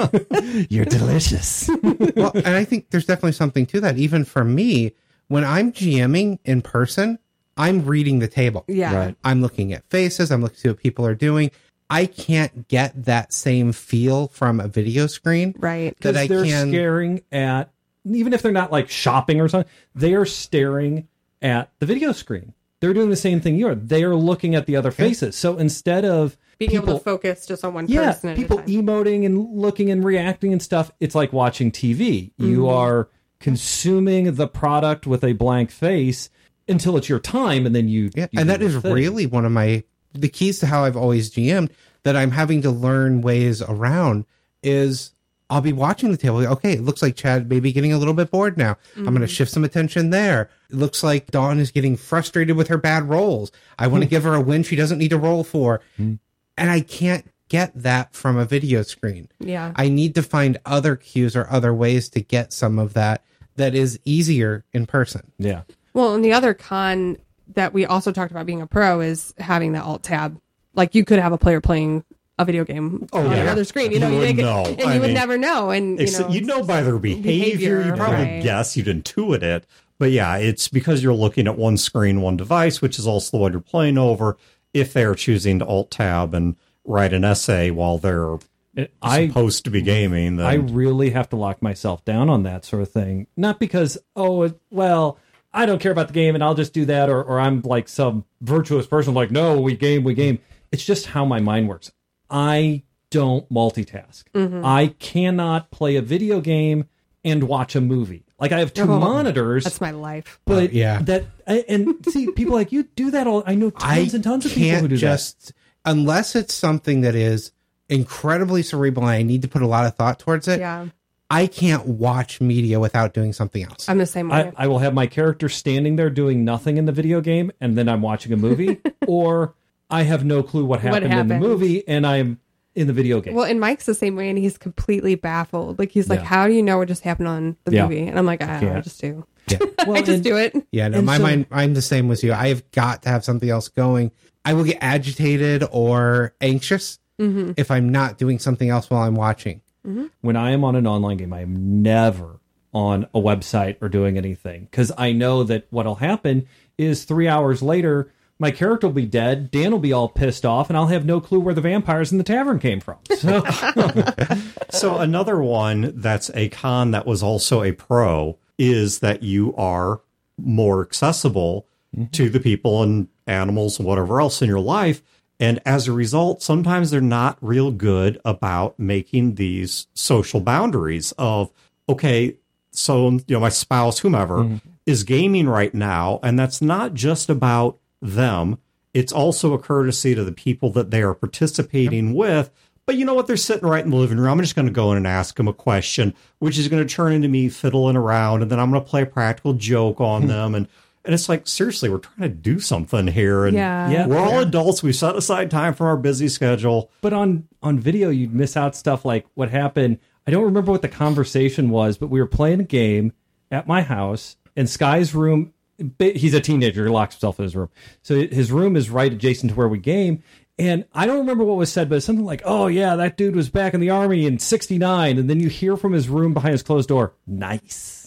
You're delicious. Well, and I think there's definitely something to that. Even for me, when I'm GMing in person, I'm reading the table. Yeah. Right. I'm looking at faces. I'm looking at what people are doing. I can't get that same feel from a video screen. Right. Because they're staring at, even if they're not like shopping or something, they are staring at the video screen. They're doing the same thing you are. They are looking at the other faces. So instead of being able to focus just on one person at people a time. Emoting and looking and reacting and stuff, it's like watching TV. You are consuming the product with a blank face until it's your time, and then you and that is really one of the keys to how I've always GM'd that I'm having to learn ways around is I'll be watching the table. Okay, it looks like Chad may be getting a little bit bored now. I'm going to shift some attention there. It looks like Dawn is getting frustrated with her bad rolls. I want to give her a win she doesn't need to roll for. And I can't get that from a video screen. Yeah. I need to find other cues or other ways to get some of that is easier in person. Yeah. Well, and the other con that we also talked about being a pro is having the alt tab. Like you could have a player playing a video game on another screen. You would never know. And you'd know by their behavior. You'd probably guess. You'd intuit it. But yeah, it's because you're looking at one screen, one device, which is also the one you're playing over. If they're choosing to alt tab and write an essay while they're supposed to be gaming, then I really have to lock myself down on that sort of thing. Not because, I don't care about the game and I'll just do that, or I'm like some virtuous person like, no, we game. It's just how my mind works. I don't multitask. I cannot play a video game and watch a movie. Like I have two monitors. That's my life. But and see, people like you do that all. I know tons and tons of people who do that. Unless it's something that is incredibly cerebral and I need to put a lot of thought towards it. Yeah. I can't watch media without doing something else. I'm the same way. I will have my character standing there doing nothing in the video game, and then I'm watching a movie, or I have no clue what happened in the movie, and I'm in the video game. Well, and Mike's the same way, and he's completely baffled. Like, he's like, how do you know what just happened on the movie? And I'm like, I just do. Yeah. Well, I just do it. Yeah, no, my mind, I'm the same with you. I've got to have something else going. I will get agitated or anxious if I'm not doing something else while I'm watching. When I am on an online game, I am never on a website or doing anything, because I know that what'll happen is 3 hours later, my character will be dead, Dan will be all pissed off, and I'll have no clue where the vampires in the tavern came from. So, so another one that's a con that was also a pro is that you are more accessible to the people animals, whatever else in your life. And as a result, sometimes they're not real good about making these social boundaries of, okay, so, my spouse, whomever, is gaming right now. And that's not just about them. It's also a courtesy to the people that they are participating with. But you know what? They're sitting right in the living room. I'm just going to go in and ask them a question, which is going to turn into me fiddling around. And then I'm going to play a practical joke on them. And it's like, seriously, we're trying to do something here. And we're all adults. We set aside time from our busy schedule. But on video, you'd miss out stuff like what happened. I don't remember what the conversation was, but we were playing a game at my house, and Sky's room, he's a teenager, he locks himself in his room. So his room is right adjacent to where we game. And I don't remember what was said, but it's something like, oh, yeah, that dude was back in the Army in 1969. And then you hear from his room behind his closed door, nice.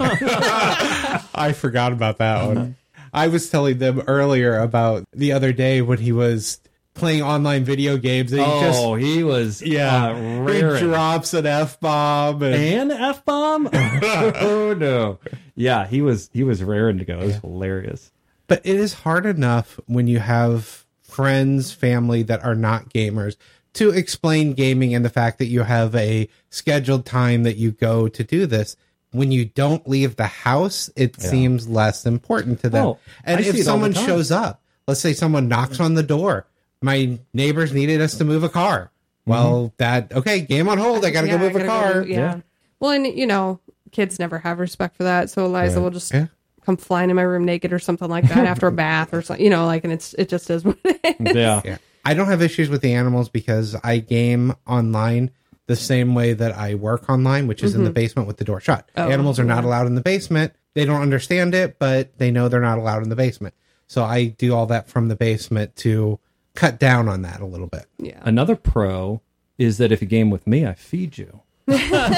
I forgot about that one. I was telling them earlier about the other day when he was playing online video games. And he was he drops an F-bomb. An F-bomb? Oh, no. Yeah, he was raring to go. It was hilarious. But it is hard enough when you have friends, family that are not gamers to explain gaming and the fact that you have a scheduled time that you go to do this. When you don't leave the house, it seems less important to them. And if someone shows up, let's say someone knocks on the door, my neighbors needed us to move a car. Well, game on hold. I got to go move a car. Well, and kids never have respect for that. So Eliza will just come flying in my room naked or something like that after a bath or something, and it just is what it is. Yeah. I don't have issues with the animals because I game online the same way that I work online, which is in the basement with the door shut. Animals are not allowed in the basement. They don't understand it, but they know they're not allowed in the basement. So I do all that from the basement to cut down on that a little bit. Yeah. Another pro is that if you game with me, I feed you. Well,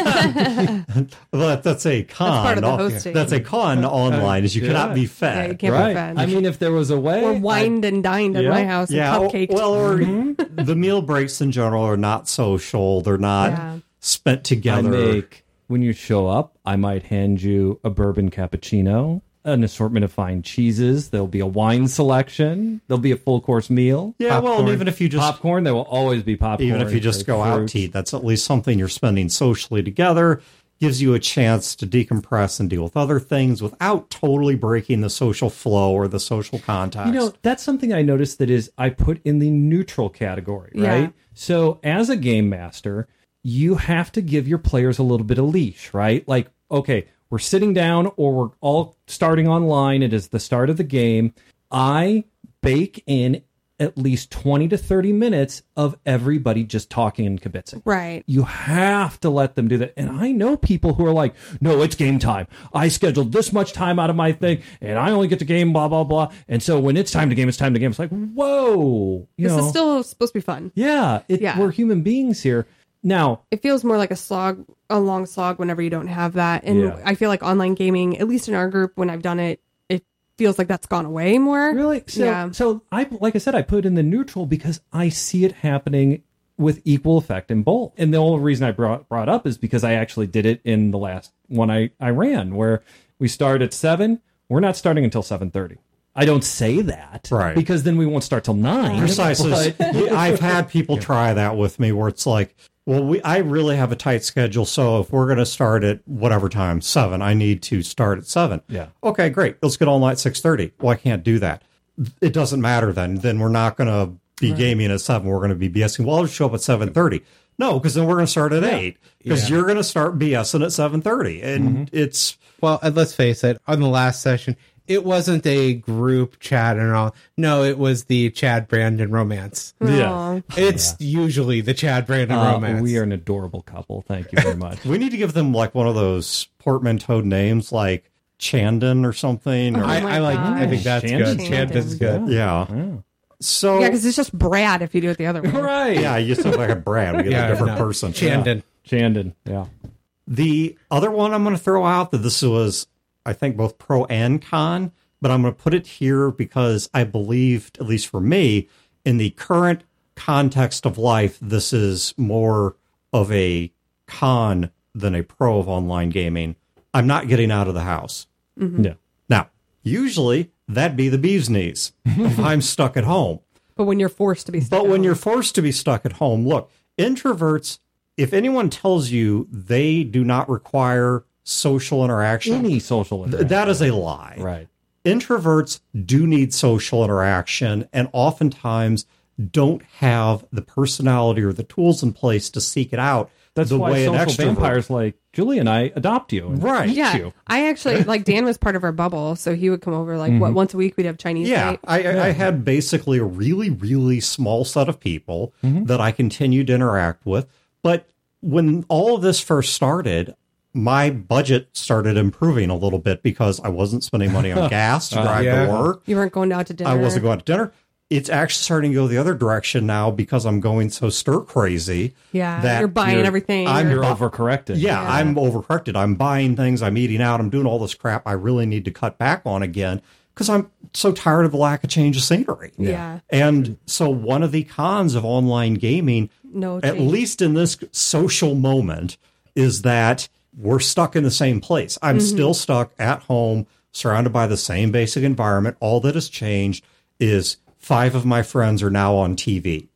that's a con. That's part of the hosting. That's a con online, is you cannot be fed. Yeah, you can't be fed. I mean, if there was a way, or wined and dined at my house and cupcaked. Well, or the meal breaks in general are not social. They're not spent together. When you show up, I might hand you a bourbon cappuccino, an assortment of fine cheeses. There'll be a wine selection. There'll be a full course meal. Yeah, popcorn. Well, and even if you just popcorn, there will always be popcorn. Even if you just go out to eat, that's at least something you're spending socially together. Gives you a chance to decompress and deal with other things without totally breaking the social flow or the social context. That's something I noticed that is I put in the neutral category, right? Yeah. So as a game master, you have to give your players a little bit of leash, right? Like, okay, we're sitting down or we're all starting online. It is the start of the game. I bake in at least 20 to 30 minutes of everybody just talking and kibitzing. Right. You have to let them do that. And I know people who are like, no, it's game time. I scheduled this much time out of my thing and I only get to game, blah, blah, blah. And so when it's time to game, it's time to game. It's like, whoa. This is still supposed to be fun. Yeah. We're human beings here. Now, it feels more like a long slog whenever you don't have that. And I feel like online gaming, at least in our group, when I've done it, it feels like that's gone away more. Really? So I, like I said, I put it in the neutral because I see it happening with equal effect in both. And the only reason I brought up is because I actually did it in the last one I ran, where we start at 7. We're not starting until 7:30. I don't say that, right? Because then we won't start till 9. Precisely. I've had people try that with me, where it's like, well, I really have a tight schedule, so if we're going to start at whatever time, 7, I need to start at 7. Yeah. Okay, great. Let's get all night 6:30. Well, I can't do that. It doesn't matter then. Then we're not going to be gaming at 7. We're going to be BSing. Well, I'll just show up at 7:30. No, because then we're going to start at 8. Because you're going to start BSing at 7:30. And it's... Well, and let's face it, on the last session, it wasn't a group chat and all. No, it was the Chad Brandon romance. Yeah. It's usually the Chad Brandon romance. We are an adorable couple. Thank you very much. We need to give them like one of those portmanteau names like Chandon or something. Or, I think that's good. Chandon's good. Yeah. So because it's just Brad if you do it the other way. Right. Yeah, you sound like a Brad. We get a different person. Chandon. Yeah. The other one I'm going to throw out that this was, I think, both pro and con, but I'm going to put it here because I believed, at least for me, in the current context of life, this is more of a con than a pro of online gaming. I'm not getting out of the house. Yeah. Now, usually that'd be the bee's knees if I'm stuck at home. But when you're forced to be stuck But when you're forced to be stuck at home, look, introverts, if anyone tells you they do not require social interaction, Any social interaction. that is a lie. Right. Introverts do need social interaction and oftentimes don't have the personality or the tools in place to seek it out. That's the why way an social extrovert. vampires like Julie and I adopt you. And Right. eat Yeah, you. I actually like Dan was part of our bubble, so he would come over like once a week. We'd have Chinese Yeah, night. I had basically a really, really small set of people that I continued to interact with. But when all of this first started, my budget started improving a little bit because I wasn't spending money on gas to drive yeah. to work. You weren't going out to dinner. I wasn't going to dinner. It's actually starting to go the other direction now because I'm going so stir crazy. Yeah, that you're buying everything. You're overcorrected. Yeah, I'm overcorrected. I'm buying things. I'm eating out. I'm doing all this crap I really need to cut back on again because I'm so tired of the lack of change of scenery. Yeah. And so one of the cons of online gaming, No at change. least in this social moment, is that we're stuck in the same place. I'm still stuck at home, surrounded by the same basic environment. All that has changed is 5 of my friends are now on TV.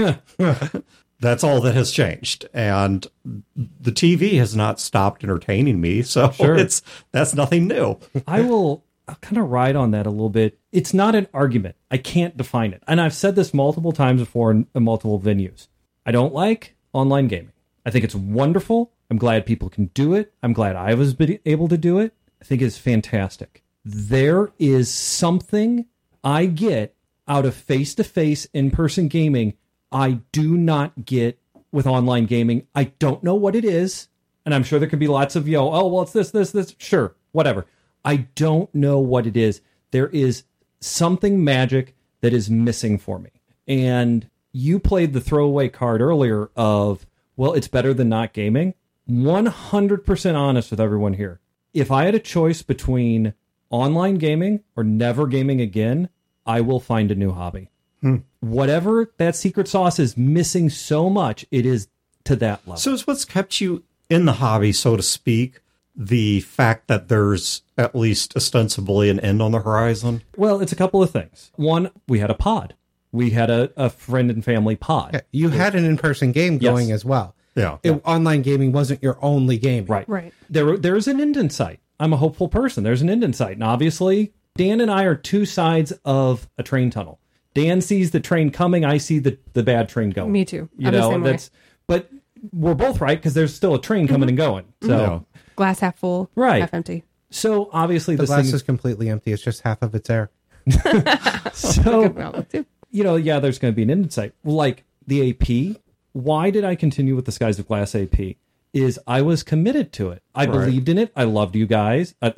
That's all that has changed. And the TV has not stopped entertaining me. So Sure. that's nothing new. I'll kind of ride on that a little bit. It's not an argument. I can't define it. And I've said this multiple times before in multiple venues. I don't like online gaming. I think it's wonderful. I'm glad people can do it. I'm glad I was able to do it. I think it's fantastic. There is something I get out of face-to-face in-person gaming I do not get with online gaming. I don't know what it is. And I'm sure there could be lots of, oh, well, it's this. Sure, whatever. I don't know what it is. There is something magic that is missing for me. And you played the throwaway card earlier of, well, it's better than not gaming. 100% honest with everyone here. If I had a choice between online gaming or never gaming again, I will find a new hobby. Whatever that secret sauce is missing so much, it is to that level. So is what's kept you in the hobby, so to speak, the fact that there's at least ostensibly an end on the horizon? Well, it's a couple of things. One, we had a pod. We had a friend and family pod. You had an in-person game going Yes. as well. Yeah. Online gaming wasn't your only gaming. Right. Right. There's an end in sight. I'm a hopeful person. There's an end in sight. And obviously, Dan and I are two sides of a train tunnel. Dan sees the train coming. I see the bad train going. Me too. You I'm the know, same way. but we're both right because there's still a train coming and going. So, Glass half full, Right. half empty. so obviously The this glass thing. is completely empty. It's just half of its air. So Well, too. there's going to be an end in sight. Like the AP. Why did I continue with the Skies of Glass AP? Is I was committed to it. I believed in it. I loved you guys. I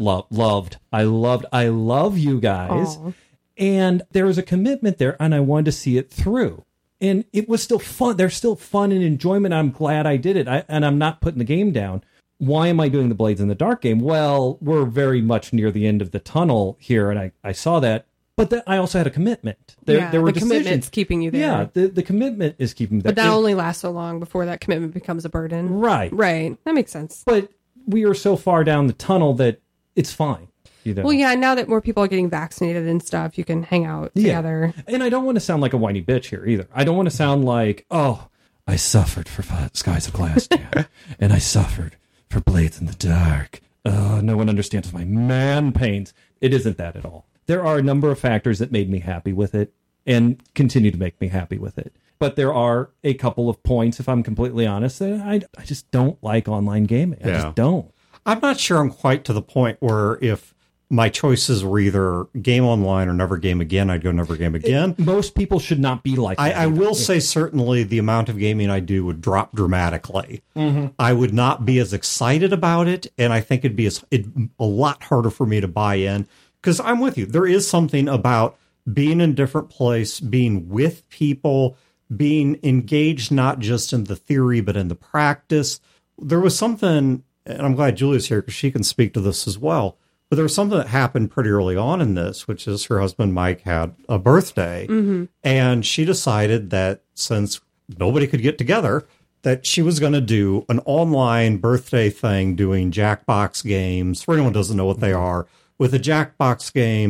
love you guys. Aw. And there was a commitment there, and I wanted to see it through. And it was still fun. There's still fun and enjoyment. I'm glad I did it. And I'm not putting the game down. Why am I doing the Blades in the Dark game? Well, we're very much near the end of the tunnel here, and I saw that. But I also had a commitment. There were the commitment's decisions. keeping you there. Yeah, the commitment is keeping me there. But that only lasts so long before that commitment becomes a burden. Right. Right. That makes sense. But we are so far down the tunnel that it's fine. You know? Well, yeah, now that more people are getting vaccinated and stuff, you can hang out together. And I don't want to sound like a whiny bitch here either. I don't want to sound like, oh, I suffered for Skies of Glass, Dan, and I suffered for Blades in the Dark. No one understands my man pains. It isn't that at all. There are a number of factors that made me happy with it and continue to make me happy with it. But there are a couple of points, if I'm completely honest, that I just don't like online gaming. I just don't. I'm not sure I'm quite to the point where if my choices were either game online or never game again, I'd go never game again. Most people should not be like that. I will say certainly the amount of gaming I do would drop dramatically. I would not be as excited about it, and I think it'd be a lot harder for me to buy in, because I'm with you. There is something about being in a different place, being with people, being engaged not just in the theory, but in the practice. There was something, and I'm glad Julia's here because she can speak to this as well, but there was something that happened pretty early on in this, which is her husband, Mike, had a birthday, and she decided that since nobody could get together, that she was going to do an online birthday thing doing Jackbox games. For anyone who doesn't know what they are, with a Jackbox game,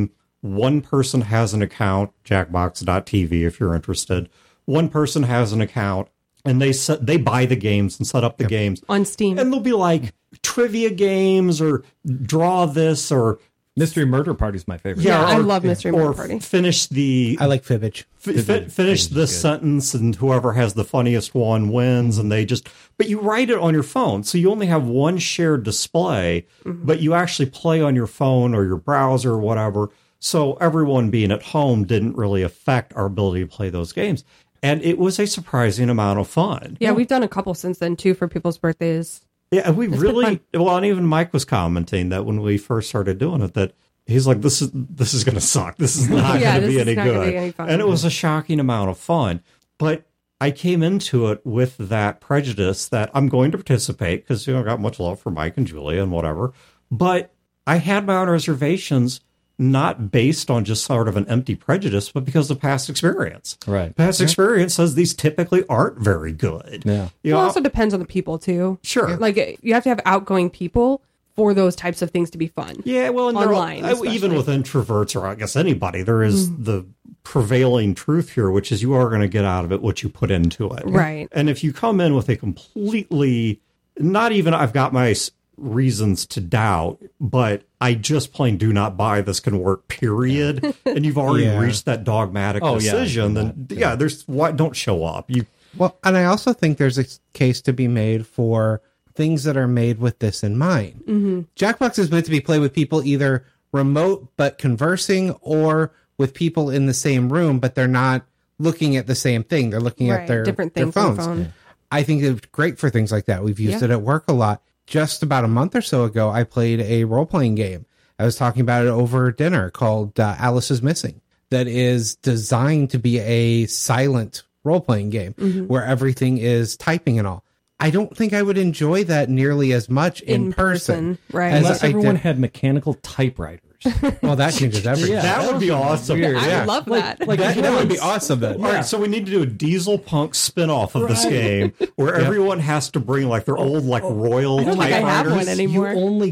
one person has an account, Jackbox.tv if you're interested. One person has an account, and they buy the games and set up the games on Steam. And they'll be like trivia games or draw this or Mystery Murder Party is my favorite. Yeah, I love Mystery Murder Party. Finish the... I like Fibbage. Finish this sentence, and whoever has the funniest one wins, and they just... But you write it on your phone, so you only have one shared display, but you actually play on your phone or your browser or whatever, so everyone being at home didn't really affect our ability to play those games. And it was a surprising amount of fun. Yeah, we've done a couple since then, too, for people's birthdays. Yeah, we really... Well, and even Mike was commenting that when we first started doing it, that he's like, this is going to suck. This is not going to be any good. And it was a shocking amount of fun. But I came into it with that prejudice that I'm going to participate because, I got much love for Mike and Julia and whatever. But I had my own reservations, not based on just sort of an empty prejudice, but because of past experience. Right. Past experience says these typically aren't very good. Yeah. It also depends on the people, too. Sure. Like, you have to have outgoing people for those types of things to be fun. Yeah, well, and online, even with introverts or I guess anybody, there is the prevailing truth here, which is you are going to get out of it what you put into it. Right. And if you come in with a completely, not even I've got my reasons to doubt, but I just plain do not buy this can work, period. And you've already reached that dogmatic decision, then there's why don't show up. Well, and I also think there's a case to be made for things that are made with this in mind. Jackbox is meant to be played with people either remote but conversing, or with people in the same room but they're not looking at the same thing. They're looking at their different things their phones. on the phone. I think it's great for things like that. We've used it at work a lot. Just about a month or so ago, I played a role-playing game. I was talking about it over dinner called Alice is Missing, that is designed to be a silent role-playing game where everything is typing and all. I don't think I would enjoy that nearly as much in person. Right. Unless everyone had mechanical typewriters. Well, that changes everything. That would be awesome. Weird, I love that. That would be awesome then. All right, so we need to do a Diesel Punk spin-off of this game where everyone has to bring like their old like royal I don't think I have one anymore.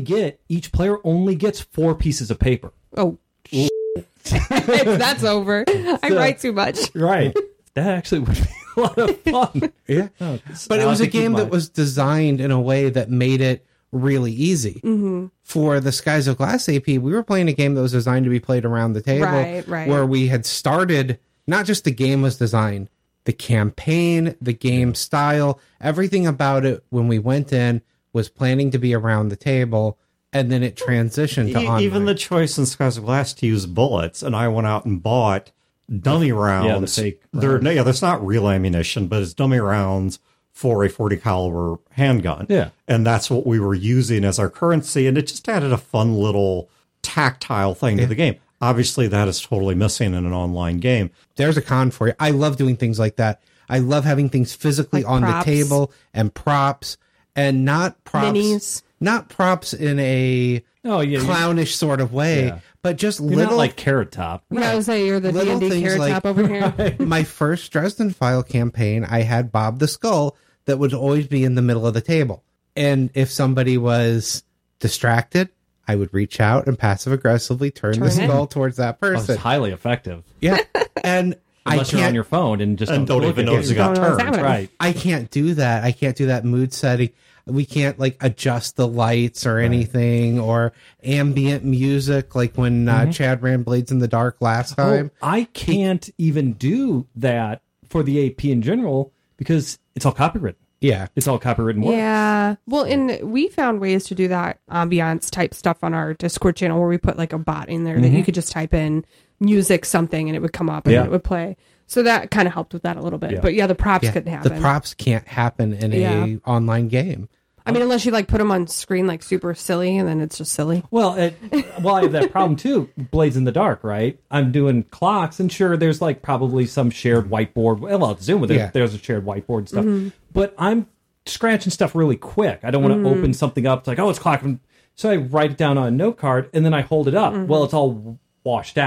Each player only gets 4 pieces of paper. Oh, that's over. I write too much. Right. That actually would be a lot of fun. Yeah. But it was a game that was designed in a way that made it really easy. For the Skies of Glass AP, we were playing a game that was designed to be played around the table. Right. Where we had started, not just the game was designed, the campaign, the game style, everything about it when we went in was planning to be around the table, and then it transitioned to online. Even the choice in Skies of Glass to use bullets, and I went out and bought dummy rounds. Yeah, the fake rounds. That's not real ammunition, but it's dummy rounds for a 40 caliber handgun. Yeah. And that's what we were using as our currency. And it just added a fun little tactile thing to the game. Obviously, that is totally missing in an online game. There's a con for you. I love doing things like that. I love having things physically like on props. the table and props, and not props. Minis. Not props in a clownish sort of way, but just You're little not like Carrot Top. I was saying you're the Little D&D things Carrot like- Top over here. My first Dresden File campaign, I had Bob the Skull that would always be in the middle of the table. And if somebody was distracted, I would reach out and passive aggressively turn the skull towards that Oh, person. it's highly effective. Yeah. And Unless you're on your phone and just And don't even look at notice it. you got Don't know what's turned. happening. Right. I can't do that. I can't do that mood setting. We can't like adjust the lights or anything, or ambient music like when Chad ran Blades in the Dark last time. I can't even do that for the AP in general because it's all copywritten. Yeah. It's all copywritten work. Yeah. Well, and we found ways to do that ambiance type stuff on our Discord channel where we put like a bot in there that you could just type in music something and it would come up and it would play. So that kind of helped with that a little bit. Yeah. But the props couldn't happen. The props can't happen in a online game. I mean, unless you like put them on screen like super silly and then it's just silly. Well, I have that problem too. Blades in the Dark, right? I'm doing clocks, and sure, there's like probably some shared whiteboard. Well, Zoom with it, there's a shared whiteboard and stuff. But I'm scratching stuff really quick. I don't want to open something up. It's like, oh, it's clock. So I write it down on a note card, and then I hold it up. Well, it's all washed out.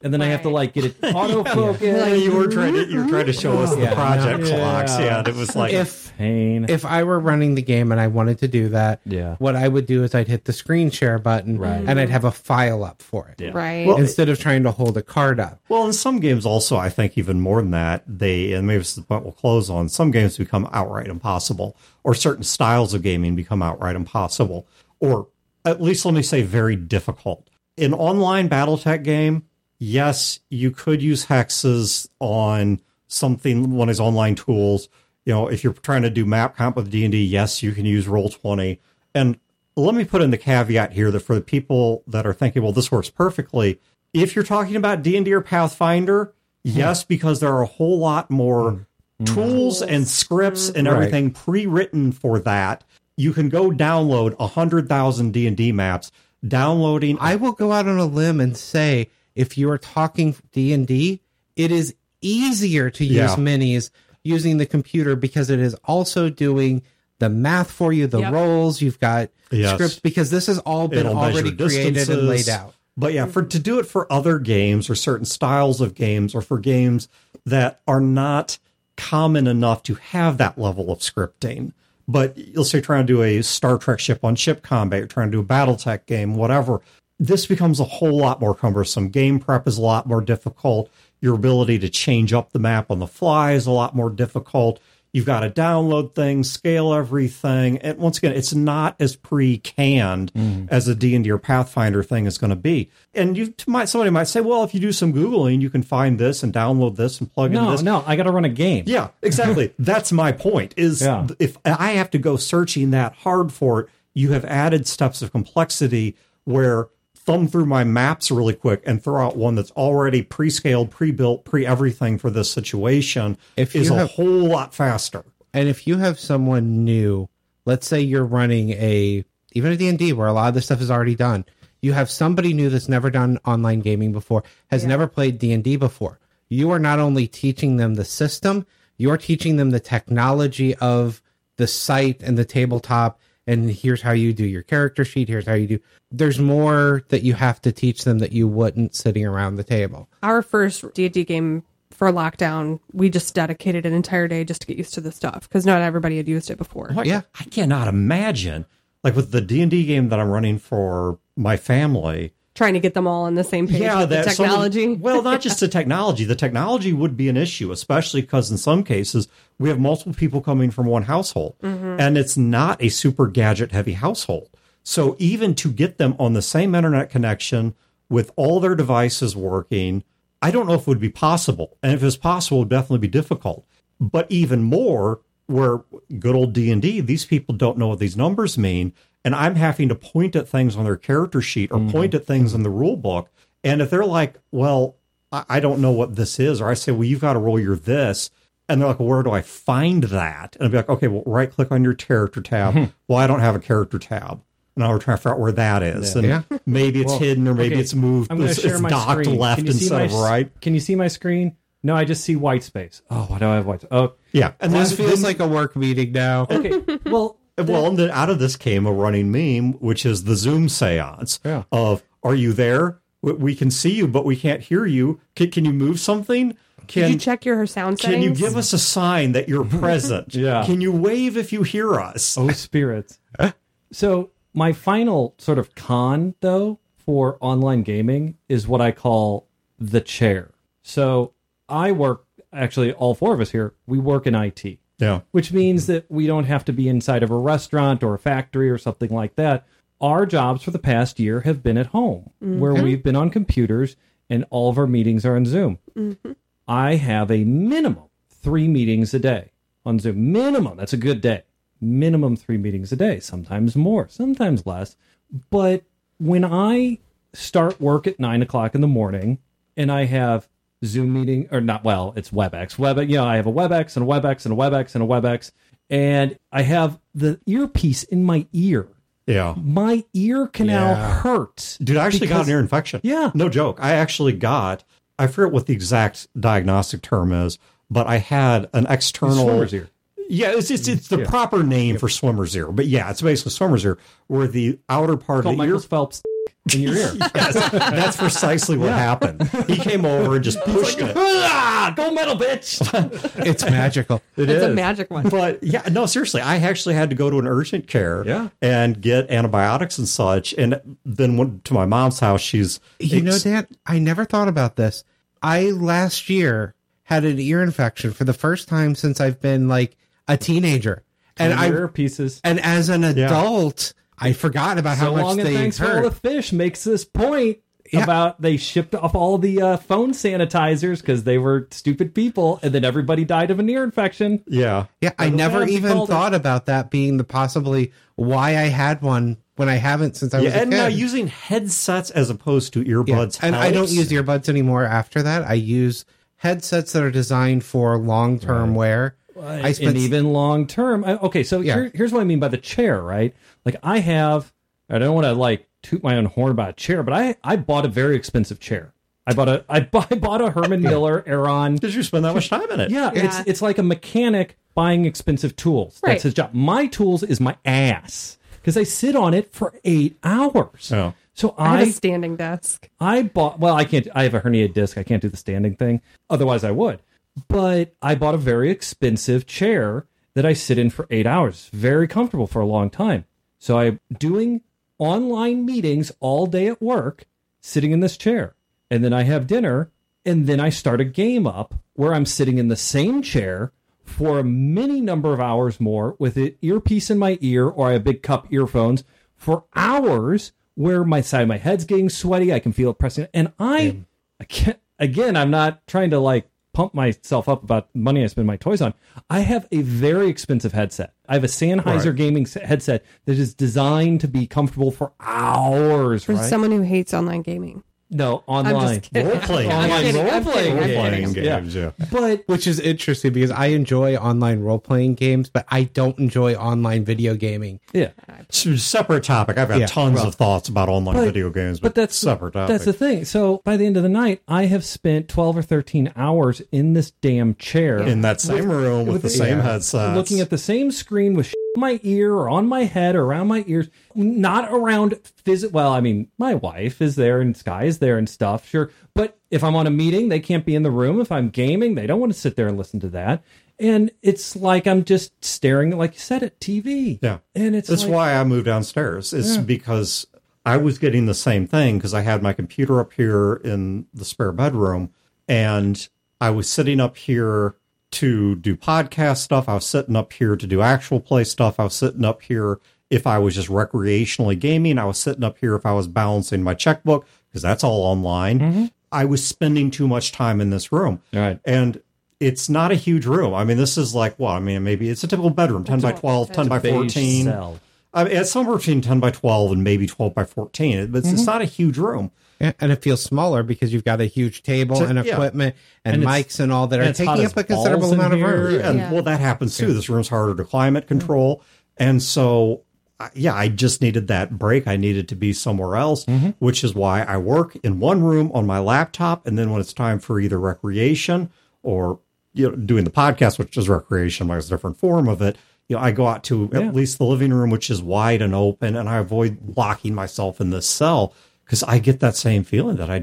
and then I have to like get it autofocus. Yeah, you were trying to show us the project clocks. Yeah, and it was like pain. If I were running the game and I wanted to do that, what I would do is I'd hit the screen share button and I'd have a file up for it. Yeah. Right. Well, instead of trying to hold a card up. Well, in some games also, I think even more than that, and maybe this is the point we'll close on, some games become outright impossible, or certain styles of gaming become outright impossible, or at least let me say very difficult. In online Battletech game, yes, you could use hexes on one of these online tools. If you're trying to do map comp with D&D, yes, you can use Roll20. And let me put in the caveat here that for the people that are thinking, well, this works perfectly, if you're talking about D&D or Pathfinder, yes, because there are a whole lot more tools and scripts and everything pre-written for that. You can go download 100,000 D&D maps. Downloading, I will go out on a limb and say, if you are talking D&D, it is easier to use minis using the computer because it is also doing the math for you, the rolls. You've got scripts because this has all been already created and laid out. But to do it for other games or certain styles of games or for games that are not common enough to have that level of scripting. But you'll say trying to do a Star Trek ship-on-ship combat, you're trying to do a Battletech game, whatever. This becomes a whole lot more cumbersome. Game prep is a lot more difficult. Your ability to change up the map on the fly is a lot more difficult. You've got to download things, scale everything. And once again, it's not as pre-canned as a D&D or Pathfinder thing is going to be. And somebody might say, well, if you do some Googling, you can find this and download this and plug into this. No, I got to run a game. Yeah, exactly. That's my point, is if I have to go searching that hard for it, you have added steps of complexity where thumb through my maps really quick and throw out one that's already pre-scaled, pre-built, pre-everything for this situation is a whole lot faster. And if you have someone new, let's say you're running even a D&D where a lot of this stuff is already done, you have somebody new that's never done online gaming before, has never played D&D before. You are not only teaching them the system, you're teaching them the technology of the site and the tabletop. And here's how you do your character sheet. Here's how you do. There's more that you have to teach them that you wouldn't sitting around the table. Our first D&D game for lockdown, we just dedicated an entire day just to get used to the stuff because not everybody had used it before. I cannot imagine, like with the D&D game that I'm running for my family, trying to get them all on the same page with the technology. Well, not just the technology. The technology would be an issue, especially because in some cases we have multiple people coming from one household, and it's not a super gadget-heavy household. So even to get them on the same internet connection with all their devices working, I don't know if it would be possible. And if it's possible, it would definitely be difficult. But even more, where good old D&D, these people don't know what these numbers mean. And I'm having to point at things on their character sheet or point at things in the rule book. And if they're like, well, I don't know what this is, or I say, well, you've got to roll your this. And they're like, well, where do I find that? And I'll be like, okay, well, right click on your character tab. Well, I don't have a character tab. And I'll try to figure out where that is. And maybe it's hidden or maybe it's moved. It's docked screen. left instead of right. Can you see my screen? No, I just see white space. Oh, why do I have white space? Oh, yeah. And this feels like a work meeting now. Okay, well... and then out of this came a running meme, which is the Zoom seance of, are you there? We can see you, but we can't hear you. Can you move something? Can you check your sound settings? Can you give us a sign that you're present? Can you wave if you hear us? Oh, spirits. So my final sort of con, though, for online gaming is what I call the chair. So I work, actually, all four of us here, we work in IT. Yeah. Which means that we don't have to be inside of a restaurant or a factory or something like that. Our jobs for the past year have been at home, where we've been on computers and all of our meetings are on Zoom. I have a minimum 3 meetings a day on Zoom. Minimum. That's a good day. Minimum 3 meetings a day. Sometimes more, sometimes less. But when I start work at 9 o'clock in the morning and I have Zoom meeting, or not, well, it's WebEx. I have a WebEx and a WebEx and a WebEx and a WebEx, and I have the earpiece in my ear. Yeah. My ear canal hurts. Dude, I actually got an ear infection. Yeah. No joke. I actually I forget what the exact diagnostic term is, but I had an external... Swimmer's ear. Yeah, it's the proper name for swimmer's ear. But yeah, it's basically swimmer's ear, where the outer part of the Michael ear... Phelps. in your ear. Yes, that's precisely what happened. He came over and just pushed it. Gold medal, bitch. It's magical. It's a magic one. But yeah, no, seriously, I actually had to go to an urgent care and get antibiotics and such. And then went to my mom's house. She's, Dan, I never thought about this. I last year had an ear infection for the first time since I've been like a teenager. And ear pieces. And as an adult, I forgot about how much they Thanks for all the fish makes this point about they shipped off all the phone sanitizers because they were stupid people, and then everybody died of an ear infection. Yeah. Yeah, I never even thought about that being the possibly why I had one when I haven't since I was a and kid. now using headsets as opposed to earbuds and helps. I don't use earbuds anymore after that. I use headsets that are designed for long-term wear. And even long term. Okay, so here's what I mean by the chair, right? Like I don't want to like toot my own horn about a chair, but I bought a very expensive chair. I bought a Herman Miller Aeron. Did you spend that much time in it? Yeah. It's like a mechanic buying expensive tools. That's his job. My tools is my ass because I sit on it for 8 hours. Oh. So I have a standing desk. I can't. I have a herniated disc. I can't do the standing thing. Otherwise, I would. But I bought a very expensive chair that I sit in for 8 hours. Very comfortable for a long time. So I'm doing online meetings all day at work, sitting in this chair. And then I have dinner, and then I start a game up where I'm sitting in the same chair for a many number of hours more with an earpiece in my ear, or I have big cup earphones for hours where my side of my head's getting sweaty. I can feel it pressing. And I can't, again, I'm not trying to like pump myself up about money I spend my toys on. I have a very expensive headset. I have a Sennheiser gaming headset that is designed to be comfortable for hours. For someone who hates online gaming. No, online role-playing games. Yeah. But which is interesting because I enjoy online role-playing games, but I don't enjoy online video gaming. Yeah. Separate topic. I've got tons of thoughts about online video games, but that's separate topic. That's the thing. So by the end of the night, I have spent 12 or 13 hours in this damn chair. In that same room with the same headsets. Looking at the same screen with in my ear or on my head or around my ears, not around well, I mean, my wife is there and Sky is there and stuff, sure. But if I'm on a meeting, they can't be in the room. If I'm gaming, they don't want to sit there and listen to that. And it's like I'm just staring, like you said, at TV. Yeah. And that's why I moved downstairs. It's because I was getting the same thing because I had my computer up here in the spare bedroom and I was sitting up here to do podcast stuff. I was sitting up here to do actual play stuff. I was sitting up here if I was just recreationally gaming. I was sitting up here if I was balancing my checkbook because that's all online. Mm-hmm. I was spending too much time in this room. Right. And it's not a huge room. I mean, this is like, maybe it's a typical bedroom, 10 by 12, 10 by 14. I mean, it's somewhere between 10 by 12 and maybe 12 by 14. But it's not a huge room. And it feels smaller because you've got a huge table and equipment and mics and all that are taking up a considerable amount of room. And well, that happens too. This room's harder to climate control. And so, I just needed that break. I needed to be somewhere else, which is why I work in one room on my laptop. And then when it's time for either recreation or doing the podcast, which is recreation, but it's a different form of it, I go out to at least the living room, which is wide and open, and I avoid locking myself in this cell. Because I get that same feeling that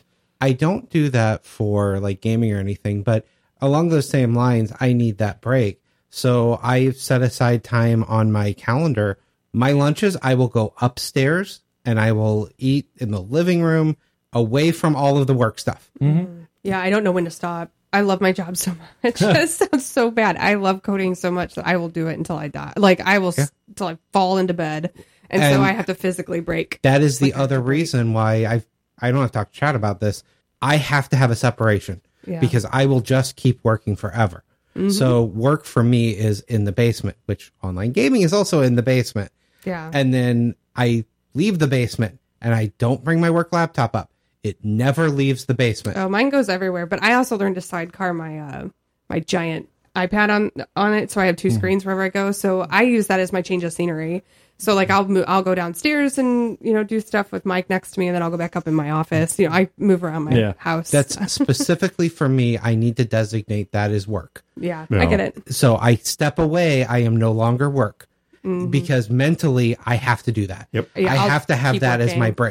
I don't do that for like gaming or anything, but along those same lines, I need that break. So I've set aside time on my calendar. My lunches, I will go upstairs and I will eat in the living room away from all of the work stuff. Mm-hmm. Yeah, I don't know when to stop. I love my job so much. It just sounds so bad. I love coding so much that I will do it until I die. Like I will until I fall into bed. And so I have to physically break. That is the other reason why I don't have to talk to Chad about this. I have to have a separation because I will just keep working forever. Mm-hmm. So work for me is in the basement, which online gaming is also in the basement. Yeah. And then I leave the basement and I don't bring my work laptop up. It never leaves the basement. Oh, mine goes everywhere. But I also learned to sidecar my my giant iPad on it, so I have two screens wherever I go. So I use that as my change of scenery. So like I'll go downstairs and do stuff with Mike next to me, and then I'll go back up in my office. I move around my house. That's specifically for me. I need to designate that as work. Yeah, I get it. So I step away. I am no longer work because mentally I have to do that. Yep. I have to have that as my break.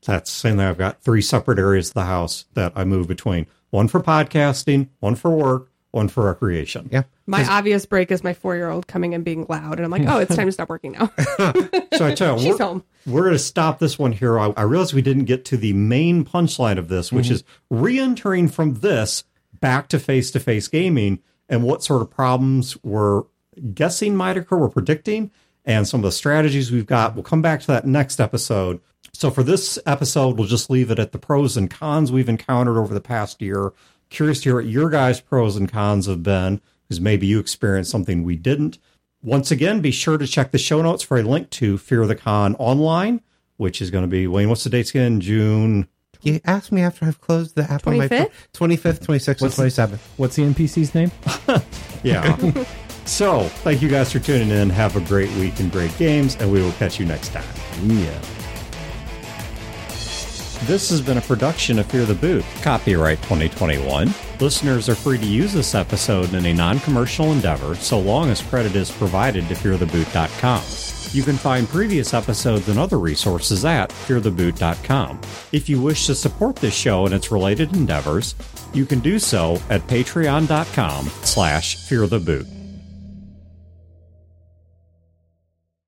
That's saying that I've got 3 separate areas of the house that I move between. One for podcasting, one for work, one for recreation. Yeah. My obvious break is my 4-year-old coming and being loud. And I'm like, oh, it's time to stop working now. So I tell you, She's home. We're going to stop this one here. I realize we didn't get to the main punchline of this, which is re-entering from this back to face-to-face gaming and what sort of problems we're guessing might occur, we're predicting, and some of the strategies we've got. We'll come back to that next episode. So for this episode, we'll just leave it at the pros and cons we've encountered over the past year. Curious to hear what your guys' pros and cons have been, because maybe you experienced something we didn't. Once again, be sure to check the show notes for a link to Fear the Con online, which is going to be, Wayne, what's the dates again? June? You asked me after I've closed the app on my phone. 25th, 26th, and 27th. What's the NPC's name? Yeah. So, thank you guys for tuning in. Have a great week and great games, and we will catch you next time. Yeah. This has been a production of Fear the Boot, copyright 2021. Listeners are free to use this episode in a non-commercial endeavor, so long as credit is provided to feartheboot.com. You can find previous episodes and other resources at feartheboot.com. If you wish to support this show and its related endeavors, you can do so at patreon.com/feartheboot.